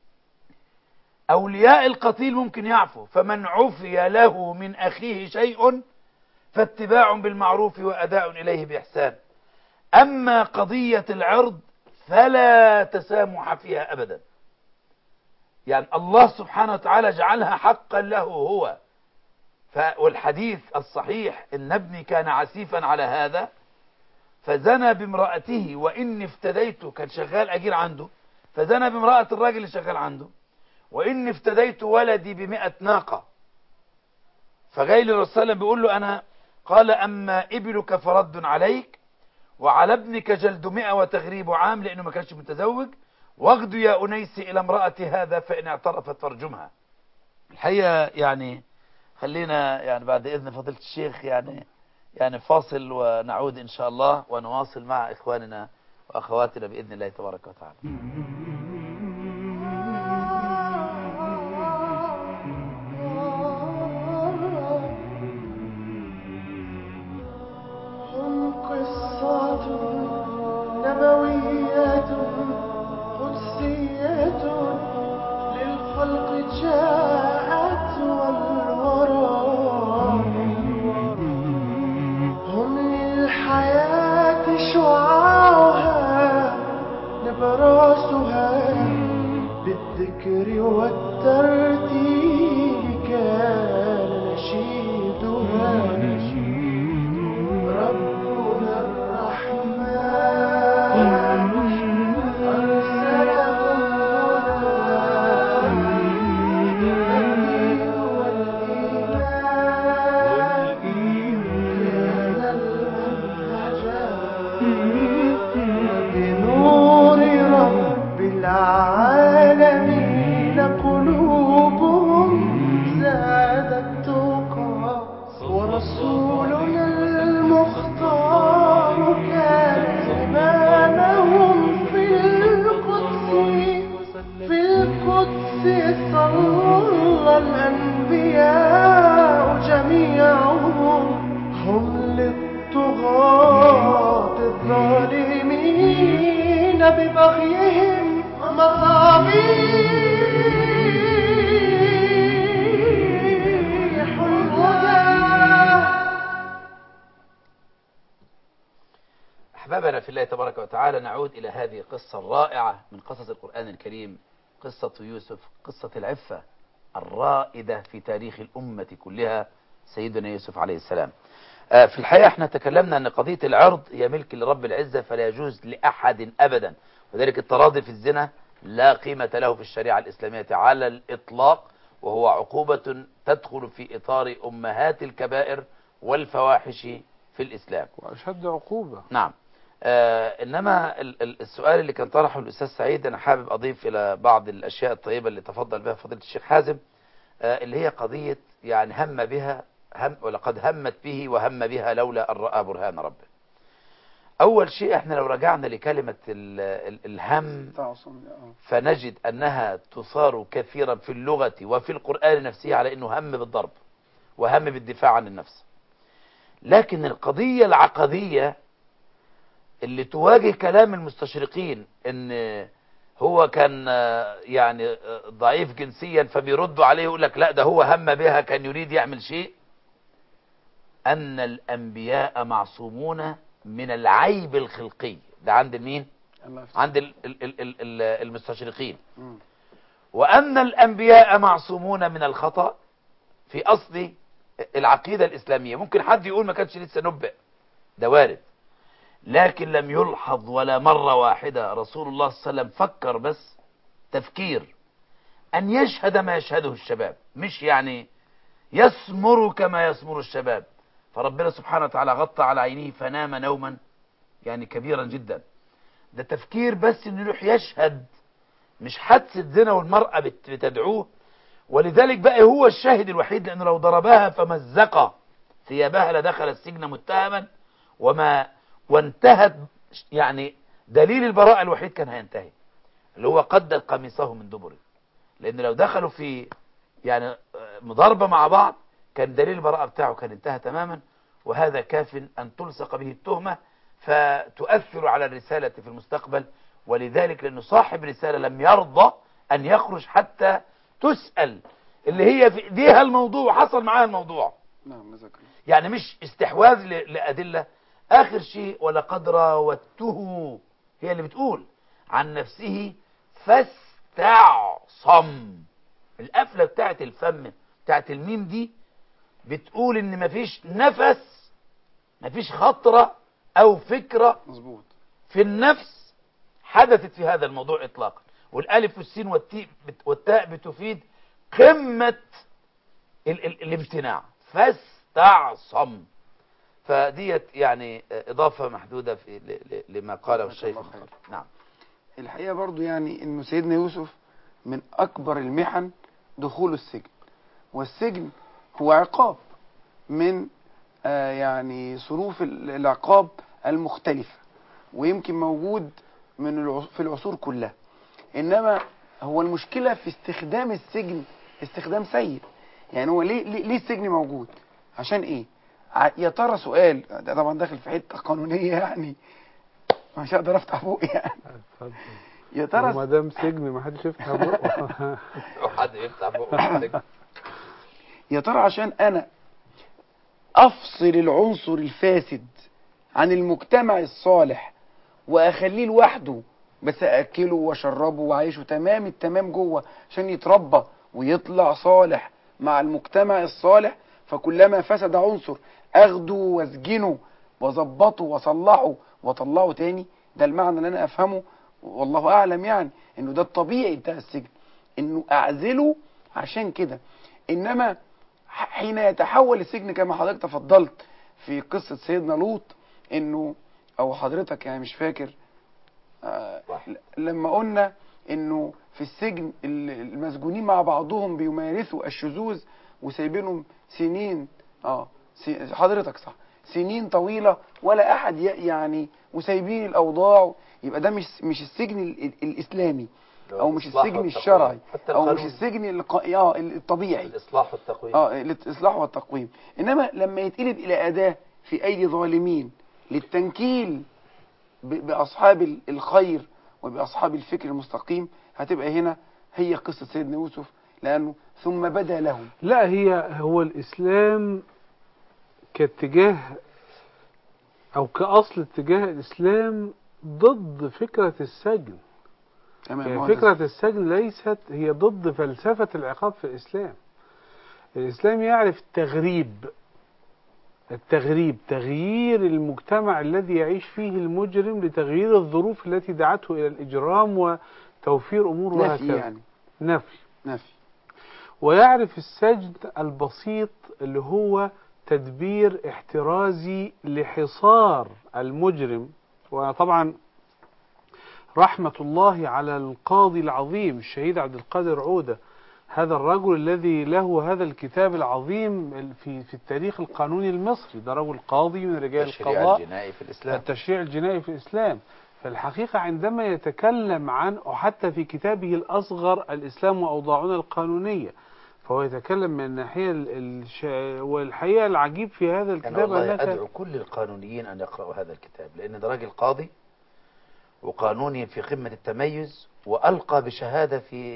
أولياء القتيل ممكن يعفو، فمن عفي له من أخيه شيء فاتباع بالمعروف وأداء إليه بإحسان. أما قضية العرض فلا تسامح فيها أبدا. يعني الله سبحانه وتعالى جعلها حقا له هو. والحديث الصحيح إن ابني كان عسيفا على هذا فزنى بامرأته وإني افتديته، كان شغال أجير عنده، فزنى بامرأة الراجل اللي شغال عنده، وإني افتديت ولدي ب100 ناقة. فجاي للرسول صلى الله عليه وسلم بيقول له أنا، قال أما إبلك فرد عليك وعلى ابنك جلد 100 وتغريب عام لأنه ما كانش متزوج، واغدو يا أنيس إلى امرأة هذا فإن اعترفت فارجمها. الحقيقة يعني خلينا يعني بعد إذن فضيلة الشيخ يعني فاصل، ونعود إن شاء الله ونواصل مع إخواننا وأخواتنا بإذن الله تبارك وتعالى. هم قصات نبويات قدسية للخلق جاءت والورى، هم للحياة شعاعها نبراسها، بالذكر والترتيب كان نشيدها. ربنا الرحمن أرسلهم هدى، الدين والإيمان كان المنهجا، وبنور رب العالمين قلوبهم زادت تقى. ورسولنا المختار كان إمامهم في القدس صلى الأنبياء جميعهم، هم للطغاة الظالمين ببغيهم مصابيح الهدى. أحبابنا في الله تبارك وتعالى، نعود إلى هذه القصة الرائعة من قصص القرآن الكريم، قصة يوسف، قصة العفة الرائدة في تاريخ الأمة كلها، سيدنا يوسف عليه السلام. في الحقيقة احنا تكلمنا أن قضية العرض هي ملك لرب العزة فلا يجوز لأحد أبدا، وذلك التراضي في الزنا لا قيمة له في الشريعة الإسلامية على الإطلاق، وهو عقوبة تدخل في إطار أمهات الكبائر والفواحش في الإسلام، وأشد عقوبة. نعم. إنما السؤال اللي كان طرحه الأستاذ سعيد، أنا حابب أضيف إلى بعض الأشياء الطيبة اللي تفضل بها فضيلة الشيخ حازم، اللي هي قضية يعني هم بها ولقد همت به وهم بها لولا أن رأى برهان ربه. أول شيء احنا لو رجعنا لكلمة الهم فنجد أنها تثار كثيرا في اللغة وفي القرآن نفسه على أنه هم بالضرب وهم بالدفاع عن النفس. لكن القضية العقدية اللي تواجه كلام المستشرقين ان هو كان يعني ضعيف جنسيا فبيردوا عليه يقول لك لا ده هو هم بها كان يريد يعمل شيء، ان الانبياء معصومون من العيب الخلقي. ده عند مين؟ عند المستشرقين. وان الانبياء معصومون من الخطأ في اصل العقيدة الاسلامية. ممكن حد يقول ما كانش لسه نبئ، ده وارد، لكن لم يلحظ ولا مرة واحدة رسول الله صلى الله عليه وسلم فكر بس تفكير أن يشهد ما يشهده الشباب، مش يعني يسمر كما يسمر الشباب. فربنا سبحانه وتعالى غطى على عينيه فنام نوما يعني كبيرا جدا. ده تفكير بس انه يروح يشهد، مش حادثة زنا والمرأة بتدعوه. ولذلك بقى هو الشاهد الوحيد، لأنه لو ضربها فمزق ثيابها لدخل السجن متهما وانتهت يعني دليل البراءة الوحيد كان هينتهي، اللي هو قد قميصه من دبر. لأن لو دخلوا في يعني مضاربة مع بعض كان دليل البراءة بتاعه كان انتهى تماما، وهذا كاف أن تلصق به التهمة فتؤثر على الرسالة في المستقبل. ولذلك لأنه صاحب رسالة لم يرضى أن يخرج حتى تسأل اللي هي في ايديها الموضوع وحصل معاها الموضوع. نعم، يعني مش استحواذ لأدلة. آخر شيء ولقد راودته، هي اللي بتقول عن نفسه فاستعصم. القفلة بتاعت الفم بتاعت الميم دي بتقول ان مفيش نفس، مفيش خطرة او فكرة مظبوط في النفس حدثت في هذا الموضوع اطلاقا. والالف والسين والتاء بتفيد قمة الامتناع. فاستعصم فديت يعني إضافة محدودة لما قاله جزاك الشيخ الله خير. نعم. الحقيقة برضو يعني انه سيدنا يوسف من اكبر المحن دخول السجن، والسجن هو عقاب من يعني صنوف العقاب المختلفة، ويمكن موجود في العصور كلها. انما هو المشكلة في استخدام السجن استخدام سيء. يعني هو ليه السجن موجود؟ عشان ايه؟ يا ترى سؤال ده طبعا داخل في حتة قانونية، يعني مش هقدر افتح بوقي يعني. اتفضل. يا ما ترى دام سجن ما حدش يفتح بقه. وحد يفتح بقه. يا ترى عشان انا افصل العنصر الفاسد عن المجتمع الصالح واخليه لوحده، بس اكله واشربه واعيشه تمام التمام جوه عشان يتربى ويطلع صالح مع المجتمع الصالح، فكلما فسد عنصر اخده واسجنه واظبطه واصلحه واطلعه تاني. ده المعنى اللي انا افهمه، والله اعلم، يعني انه ده الطبيعي بتاع السجن، انه اعزله عشان كده. انما حين يتحول السجن كما حضرتك تفضلت في قصة سيدنا لوط، انه او حضرتك يعني مش فاكر، لما قلنا انه في السجن المسجونين مع بعضهم بيمارسوا الشذوذ وسايبينهم سنين، حضرتك صح، سنين طويلة ولا احد يعني، وسايبين الاوضاع. يبقى ده مش السجن الاسلامي، او مش السجن الشرعي، او مش السجن الطبيعي، الإصلاح والتقويم. الإصلاح والتقويم. إنما لما يتقلب إلى أداة في أيدي ظالمين للتنكيل بأصحاب الخير وبأصحاب الفكر المستقيم، هتبقى هنا هي قصة سيدنا يوسف، لأنه ثم بدا لهم. لا، هو الإسلام كاتجاه أو كأصل اتجاه الإسلام ضد فكرة السجن. تمام. يعني فكرة السجن ليست هي ضد فلسفة العقاب في الإسلام. الإسلام يعرف التغريب، تغيير المجتمع الذي يعيش فيه المجرم لتغيير الظروف التي دعته إلى الإجرام وتوفير أمور نفي وهكذا. يعني. نفي. ويعرف السجن البسيط اللي هو تدبير احترازي لحصار المجرم. وطبعا رحمة الله على القاضي العظيم الشهيد عبد القادر عودة، هذا الرجل الذي له هذا الكتاب العظيم في التاريخ القانوني المصري. ده رجل قاضي من رجال القضاء، الجنائي في الإسلام. التشريع الجنائي في الإسلام. فالحقيقة عندما يتكلم عن، وحتى في كتابه الأصغر الإسلام وأوضاعنا القانونية، فهو يتكلم من الناحية والحقيقة العجيب في هذا الكتاب أنا والله أدعو كل القانونيين أن يقرأوا هذا الكتاب، لأن ده راجل قاضي وقانوني في قمة التميز، وألقى بشهادة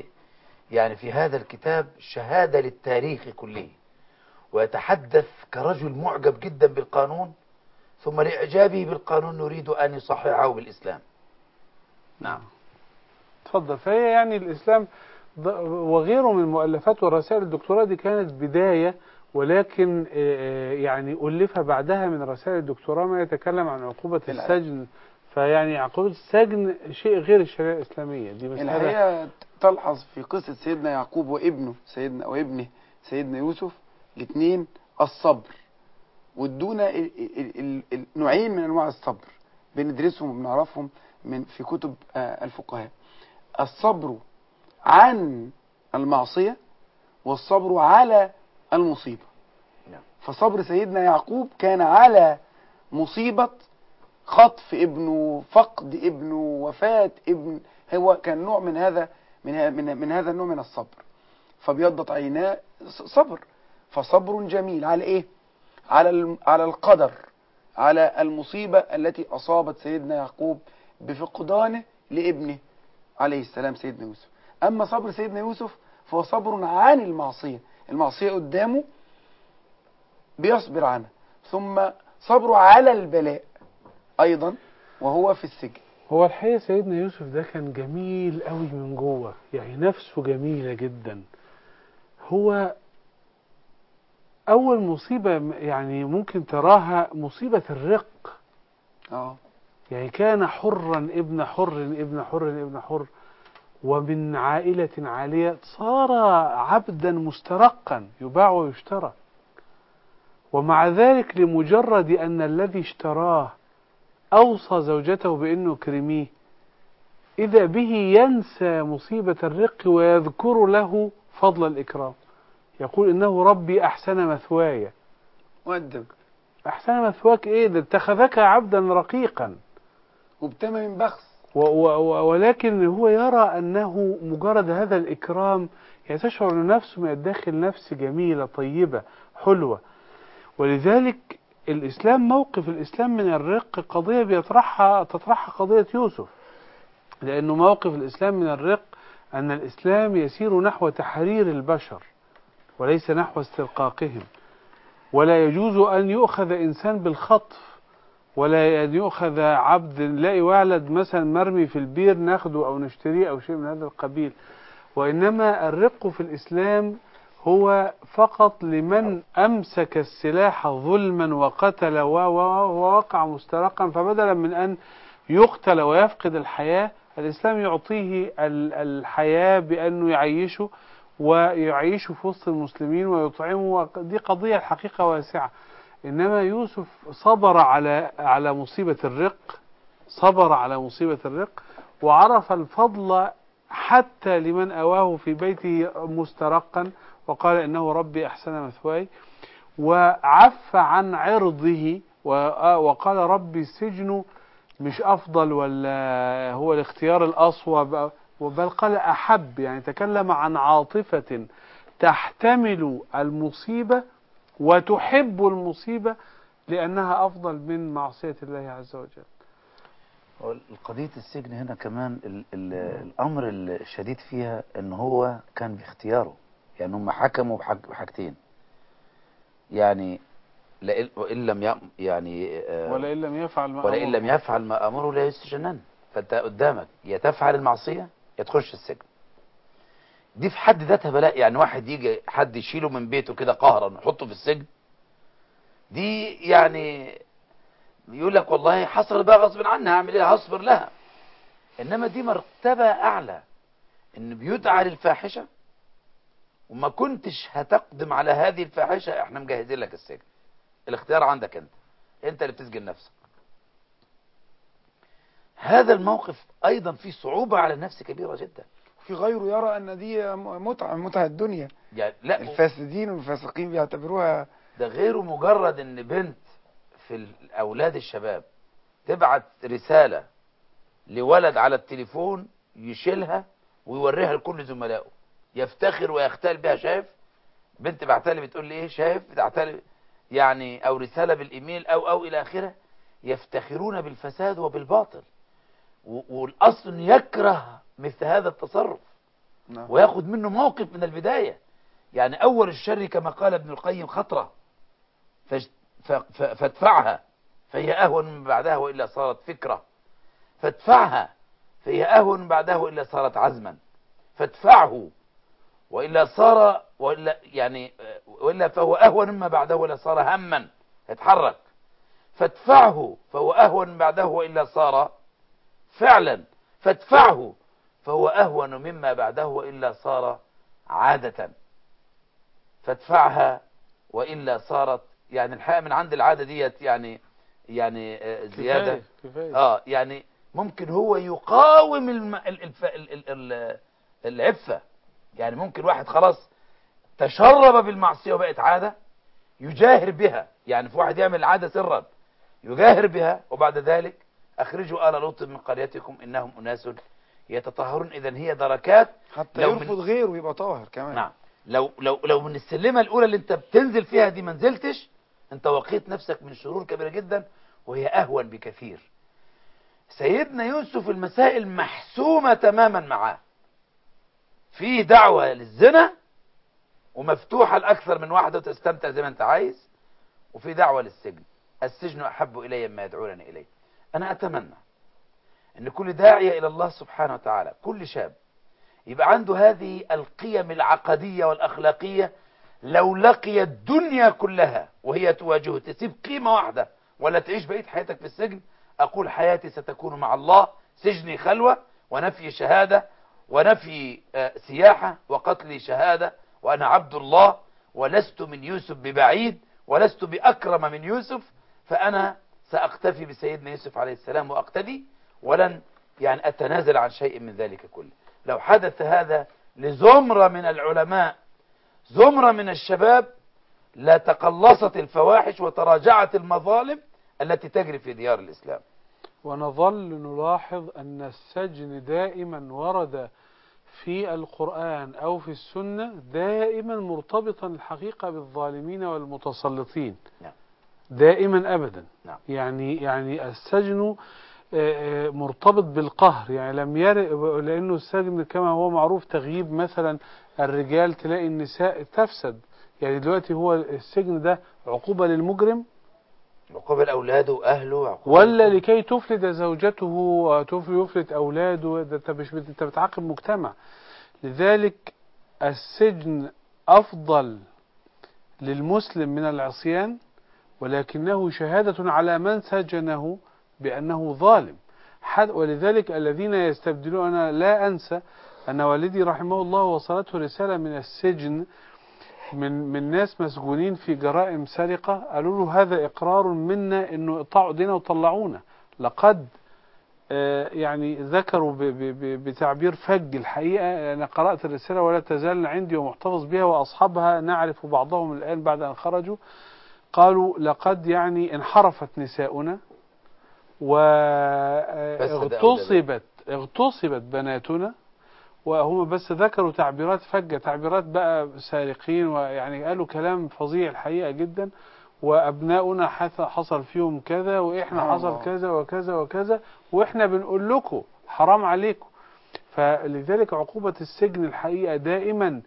في هذا الكتاب شهادة للتاريخ كله، ويتحدث كرجل معجب جدا بالقانون، ثم لإعجابه بالقانون يريد أن يصححه بالإسلام. نعم. تفضل. فهي يعني الإسلام وغيره من مؤلفات ورسائل الدكتوراه دي كانت بداية، ولكن يعني ألف بعدها من رسائل الدكتوراه ما يتكلم عن عقوبة السجن. فيعني عقوبة السجن شيء غير الشريعة الإسلامية. دي مسألة الحقيقة تلحظ في قصة سيدنا يعقوب وابنه سيدنا يوسف الاثنين الصبر، وادونا نوعين من انواع الصبر بندرسهم وبنعرفهم في كتب الفقهاء: الصبر عن المعصية والصبر على المصيبة. فصبر سيدنا يعقوب كان على مصيبة خطف ابنه، فقد ابنه، وفاة ابن، هو كان نوع من هذا من هذا النوع من الصبر، فبيضت عيناه صبر. فصبر جميل على ايه؟ على القدر، على المصيبة التي أصابت سيدنا يعقوب بفقدانه لابنه عليه السلام سيدنا يوسف. أما صبر سيدنا يوسف فهو صبر عن المعصية قدامه بيصبر عنها، ثم صبر على البلاء أيضا وهو في السجن. هو الحقيقة سيدنا يوسف ده كان جميل قوي من جوه، يعني نفسه جميلة جدا. هو أول مصيبة يعني ممكن تراها مصيبة الرق. يعني كان حرا ابن حر ومن عائلة عالية، صار عبدا مسترقا يباع ويشترى. ومع ذلك لمجرد أن الذي اشتراه أوصى زوجته بأنه كرميه، إذا به ينسى مصيبة الرق ويذكر له فضل الإكرام. يقول إنه ربي أحسن مثواي. مؤدب. أحسن مثواك إيه؟ ده اتخذك عبدا رقيقا وبتمن بخس. ولكن هو يرى أنه مجرد هذا الإكرام تشعر أن نفسه من الداخل نفس جميلة طيبة حلوة. ولذلك موقف الإسلام من الرق قضية تطرحها قضية يوسف، لأنه موقف الإسلام من الرق أن الإسلام يسير نحو تحرير البشر وليس نحو استرقاقهم. ولا يجوز أن يؤخذ إنسان بالخطف، ولا أن يؤخذ عبد نلاقي ولد مثلا مرمي في البير ناخده أو نشتريه أو شيء من هذا القبيل. وإنما الرق في الإسلام هو فقط لمن أمسك السلاح ظلما وقتل ووقع مسترقا، فبدلا من أن يقتل ويفقد الحياة، الإسلام يعطيه الحياة بأنه يعيشه ويعيشه في وسط المسلمين ويطعمه. دي قضية الحقيقة واسعة. إنما يوسف صبر على مصيبة الرق، صبر على مصيبة الرق، وعرف الفضل حتى لمن أواه في بيته مسترقا وقال إنه ربي أحسن مثواي، وعف عن عرضه وقال ربي السجن مش أفضل ولا هو الاختيار الأصوب، بل قال أحب، يعني تكلم عن عاطفة تحتمل المصيبة وتحب المصيبة لأنها أفضل من معصية الله عز وجل. قضية السجن هنا كمان الأمر الشديد فيها إن هو كان باختياره، يعني هم حكموا بحاجتين، يعني ولئن لم يفعل ما أمره لا يسجنن. فأنت قدامك يا تفعل المعصية يا تخش السجن. دي في حد ذاتها بلاء، يعني واحد يجي حد يشيله من بيته كده قهرا ويحطه في السجن، دي يعني يقول لك والله حصل بقى غصب عنها، هعمل ايه، هصبر لها. انما دي مرتبة اعلى، ان بيدعى للفاحشة وما كنتش هتقدم على هذه الفاحشة، احنا مجهزين لك السجن، الاختيار عندك انت اللي بتسجن نفسك. هذا الموقف ايضا فيه صعوبة على النفس كبيرة جدا. في غيره يرى ان دي متعة الدنيا، يعني لا، الفاسدين والفاسقين بيعتبروها. ده غيره مجرد ان بنت في اولاد الشباب تبعت رسالة لولد على التليفون يشيلها ويوريها لكل زملائه يفتخر ويختال بها. شايف بنت بعتها لي بتقول لي ايه، شايف بعتها لي يعني، او رسالة بالايميل او الى اخره. يفتخرون بالفساد وبالباطل، والاصل انه يكره مثل هذا التصرف وياخذ منه موقف من البداية. يعني اول الشر كما قال ابن القيم خطرة فادفعها فهي اهون من بعدها والا صارت فكرة، فادفعها فهي اهون من بعدها والا صارت عزما، فادفعه والا فهو اهون مما بعده والا صار هما يتحرك، فادفعه فهو اهون من بعده والا صار فعلا، فادفعه فهو اهون مما بعده والا صار عادة، فادفعها والا صارت، يعني الحقيقة من عند العادة ديت يعني زيادة كفاية. يعني ممكن هو يقاوم العفة. يعني ممكن واحد خلاص تشرب بالمعصية وبقت عادة يجاهر بها، يعني في واحد يعمل العادة سرا يجاهر بها، وبعد ذلك أخرجوا آل لوط من قريتكم إنهم أناس يتطهرون. إذن هي دركات حتى يرفض غيره ويبقى طاهر كمان. نعم. لو من السلمة الأولى اللي أنت بتنزل فيها دي ما نزلتش، أنت وقيت نفسك من شرور كبيرة جدا وهي أهون بكثير. سيدنا يوسف المسائل محسومة تماما معاه، في دعوة للزنا ومفتوحة لأكثر من واحدة وتستمتع زي ما أنت عايز، وفي دعوة للسجن. السجن أحب إلي مما يدعونني إليه. أنا أتمنى أن كل داعية إلى الله سبحانه وتعالى، كل شاب يبقى عنده هذه القيم العقدية والأخلاقية. لو لقي الدنيا كلها وهي تواجهه تسيب قيمة واحدة ولا تعيش بقية حياتك في السجن، أقول حياتي ستكون مع الله، سجني خلوة ونفي شهادة ونفي سياحة وقتلي شهادة، وأنا عبد الله ولست من يوسف ببعيد، ولست بأكرم من يوسف، فأنا سأقتفي بسيدنا يوسف عليه السلام وأقتدي، ولن يعني أتنازل عن شيء من ذلك كله. لو حدث هذا لزمرة من العلماء، زمرة من الشباب، لا تقلصت الفواحش وتراجعت المظالم التي تجري في ديار الإسلام. ونظل نلاحظ أن السجن دائما ورد في القرآن أو في السنة دائما مرتبطا الحقيقة بالظالمين والمتسلطين. نعم. دائما أبدا. نعم. يعني السجن مرتبط بالقهر، يعني لم لأنه السجن كما هو معروف تغييب مثلا الرجال تلاقي النساء تفسد. يعني دلوقتي هو السجن ده عقوبة للمجرم عقوبة أولاده وأهله، ولا لكي تفلت زوجته ويفلت أولاده؟ ده انت بتعاقب مجتمع. لذلك السجن أفضل للمسلم من العصيان، ولكنه شهادة على من سجنه بأنه ظالم. ولذلك الذين يستبدلون، أنا لا أنسى أن والدي رحمه الله وصلته رسالة من السجن من ناس مسجونين في جرائم سرقة، قالوا له هذا إقرار منا إنه اقطعوا ايدينا وطلعونا. لقد يعني ذكروا بتعبير فج الحقيقة. أنا قرأت الرسالة ولا تزال عندي ومحتفظ بها، وأصحابها نعرف بعضهم الآن بعد أن خرجوا. قالوا لقد يعني انحرفت نساؤنا واغتصبت بناتنا، وهم بس ذكروا تعبيرات فجة، تعبيرات بقى سارقين، ويعني قالوا كلام فظيع الحقيقة جدا. وأبناؤنا حصل فيهم كذا، وإحنا حصل كذا وكذا وكذا، وإحنا بنقول لكم حرام عليكم. فلذلك عقوبة السجن الحقيقة دائما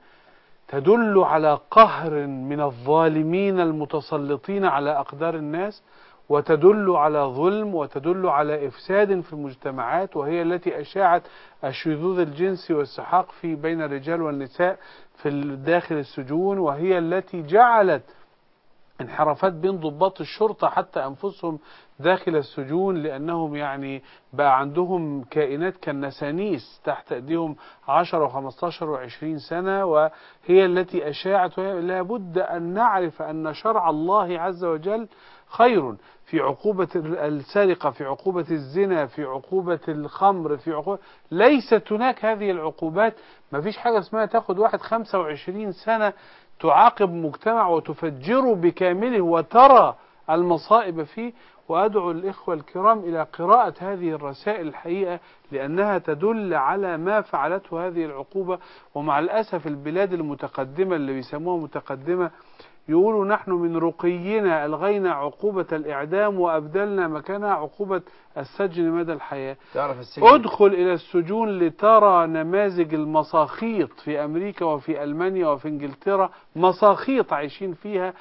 تدل على قهر من الظالمين المتسلطين على أقدار الناس، وتدل على ظلم، وتدل على إفساد في المجتمعات، وهي التي أشاعت الشذوذ الجنسي والسحاق في بين الرجال والنساء في داخل السجون، وهي التي جعلت انحرافات بين ضباط الشرطة حتى أنفسهم داخل السجون، لأنهم يعني بقى عندهم كائنات كالنسانيس تحت أيديهم 10 و15 و20 سنة، وهي التي أشاعت. لابد أن نعرف أن شرع الله عز وجل خير في عقوبة السرقة، في عقوبة الزنا، في عقوبة الخمر، في عقوبة ليست هناك هذه العقوبات. ما فيش حاجة اسمها تاخد واحد 25 سنة تعاقب مجتمع وتفجره بكامله وترى المصائب فيه. وأدعو الإخوة الكرام إلى قراءة هذه الرسائل الحقيقة، لأنها تدل على ما فعلته هذه العقوبة. ومع الأسف البلاد المتقدمة اللي بيسموها متقدمة يقولوا نحن من رقينا ألغينا عقوبة الإعدام وأبدلنا مكانها عقوبة السجن مدى الحياة. ادخل إلى السجون لترى نماذج المساخيط في أمريكا وفي ألمانيا وفي إنجلترا، مساخيط عايشين فيها.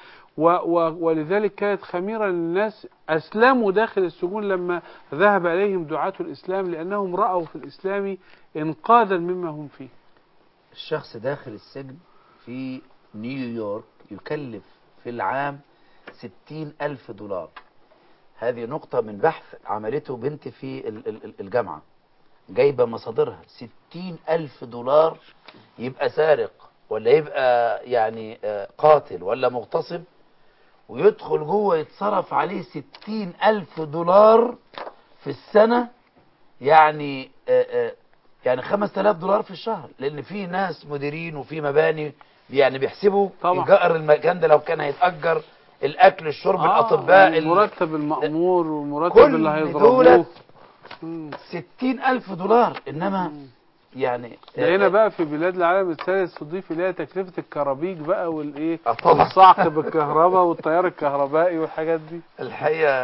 ولذلك كانت خميرة للناس أسلموا داخل السجون لما ذهب إليهم دعاة الإسلام، لأنهم رأوا في الإسلام إنقاذا مما هم فيه. الشخص داخل السجن في نيويورك يكلف في العام 60,000 دولار. هذه نقطة من بحث عملته بنتي في الجامعة، جايبة مصادرها. 60,000 دولار يبقى سارق ولا يبقى يعني قاتل ولا مغتصب، ويدخل جوه يتصرف عليه 60,000 دولار في السنة، يعني 5,000 دولار في الشهر. لأن في ناس مديرين وفي مباني يعني بيحسبوا إيجار المكان ده لو كان هيتأجر، الأكل الشرب الأطباء المرتب المأمور والمرتب اللي هيضربوه 60,000 دولار. إنما يعني هنا بقى في بلاد العالم الثالث تضيف إليها تكلفة الكرابيج بقى والإيه والصعق بالكهرباء والتيار الكهربائي والحاجات دي. الحقيقة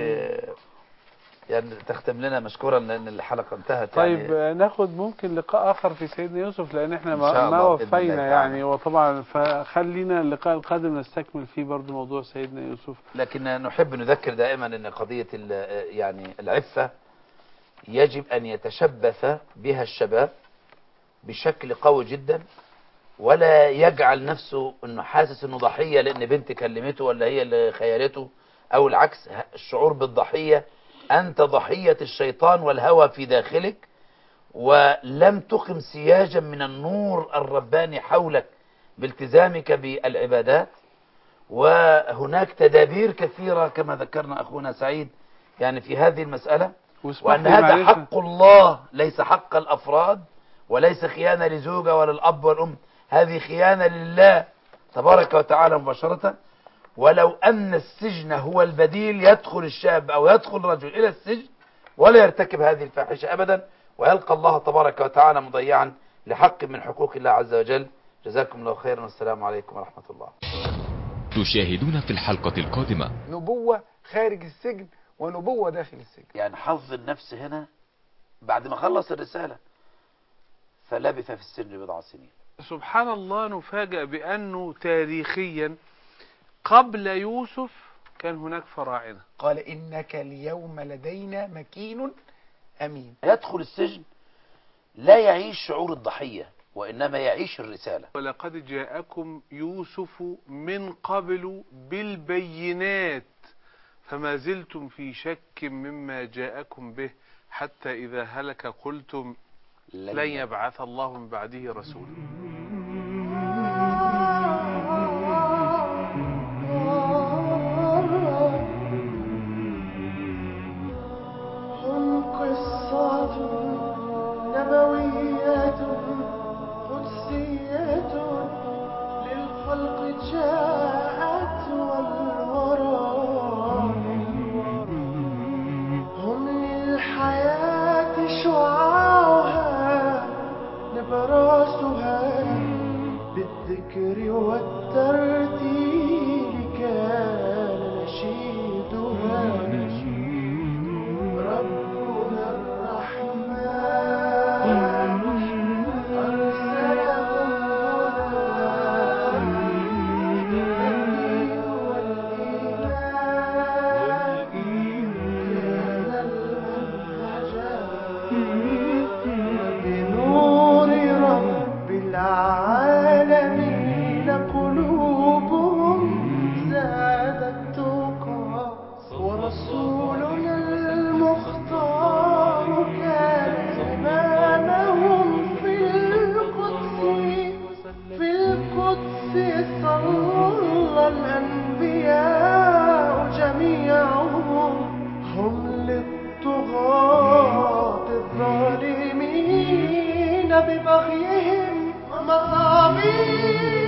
يعني تختم لنا مشكورا لأن الحلقة انتهت. طيب يعني ناخد ممكن لقاء آخر في سيدنا يوسف، لأن احنا ما وفينا يعني، وطبعا فخلينا اللقاء القادم نستكمل فيه برضو موضوع سيدنا يوسف. لكن نحب نذكر دائما أن قضية يعني العفة يجب أن يتشبث بها الشباب بشكل قوي جدا، ولا يجعل نفسه أنه حاسس أنه ضحية لأن بنت كلمته ولا هي اللي خيالته، أو العكس. الشعور بالضحية، أنت ضحية الشيطان والهوى في داخلك، ولم تقم سياجا من النور الرباني حولك بالتزامك بالعبادات، وهناك تدابير كثيرة كما ذكرنا أخونا سعيد يعني في هذه المسألة، واسمح وأن لي هذا معلش. حق الله ليس حق الأفراد، وليس خيانة لزوجة ولا الأب والأم، هذه خيانة لله تبارك وتعالى مباشرة. ولو أن السجن هو البديل يدخل الشاب أو يدخل الرجل إلى السجن ولا يرتكب هذه الفاحشة أبدا، ويلقى الله تبارك وتعالى مضيعا لحق من حقوق الله عز وجل. جزاكم الله خيرا، والسلام عليكم ورحمة الله. تشاهدون في الحلقة القادمة نبوة خارج السجن ونبوة داخل السجن. يعني حظ النفس هنا بعد ما خلص الرسالة فلبث في السجن بضع سنين. سبحان الله، نفاجأ بأنه تاريخيا قبل يوسف كان هناك فراعنة. قال إنك اليوم لدينا مكين أمين. يدخل السجن لا يعيش شعور الضحية، وإنما يعيش الرسالة. ولقد جاءكم يوسف من قبل بالبينات فما زلتم في شك مما جاءكم به حتى إذا هلك قلتم لن يبعث الله من بعده رسولا. هم قصات نبوية قدسية للخلق جاءت والورى، هم للحياة شعاعها نبراسها، بالذكر والترتيل كان نشيدها. ربنا الرحمن أرسلهم هدى، الدين والإيمان كان المنهجا، وبنور رب العالمين قلوبهم زادت تقى. ورسولنا المختار كان إمامهم في القدس صلى الأنبياء جميعهم، هم للطغاة الظالمين ببغيهم مصابيح.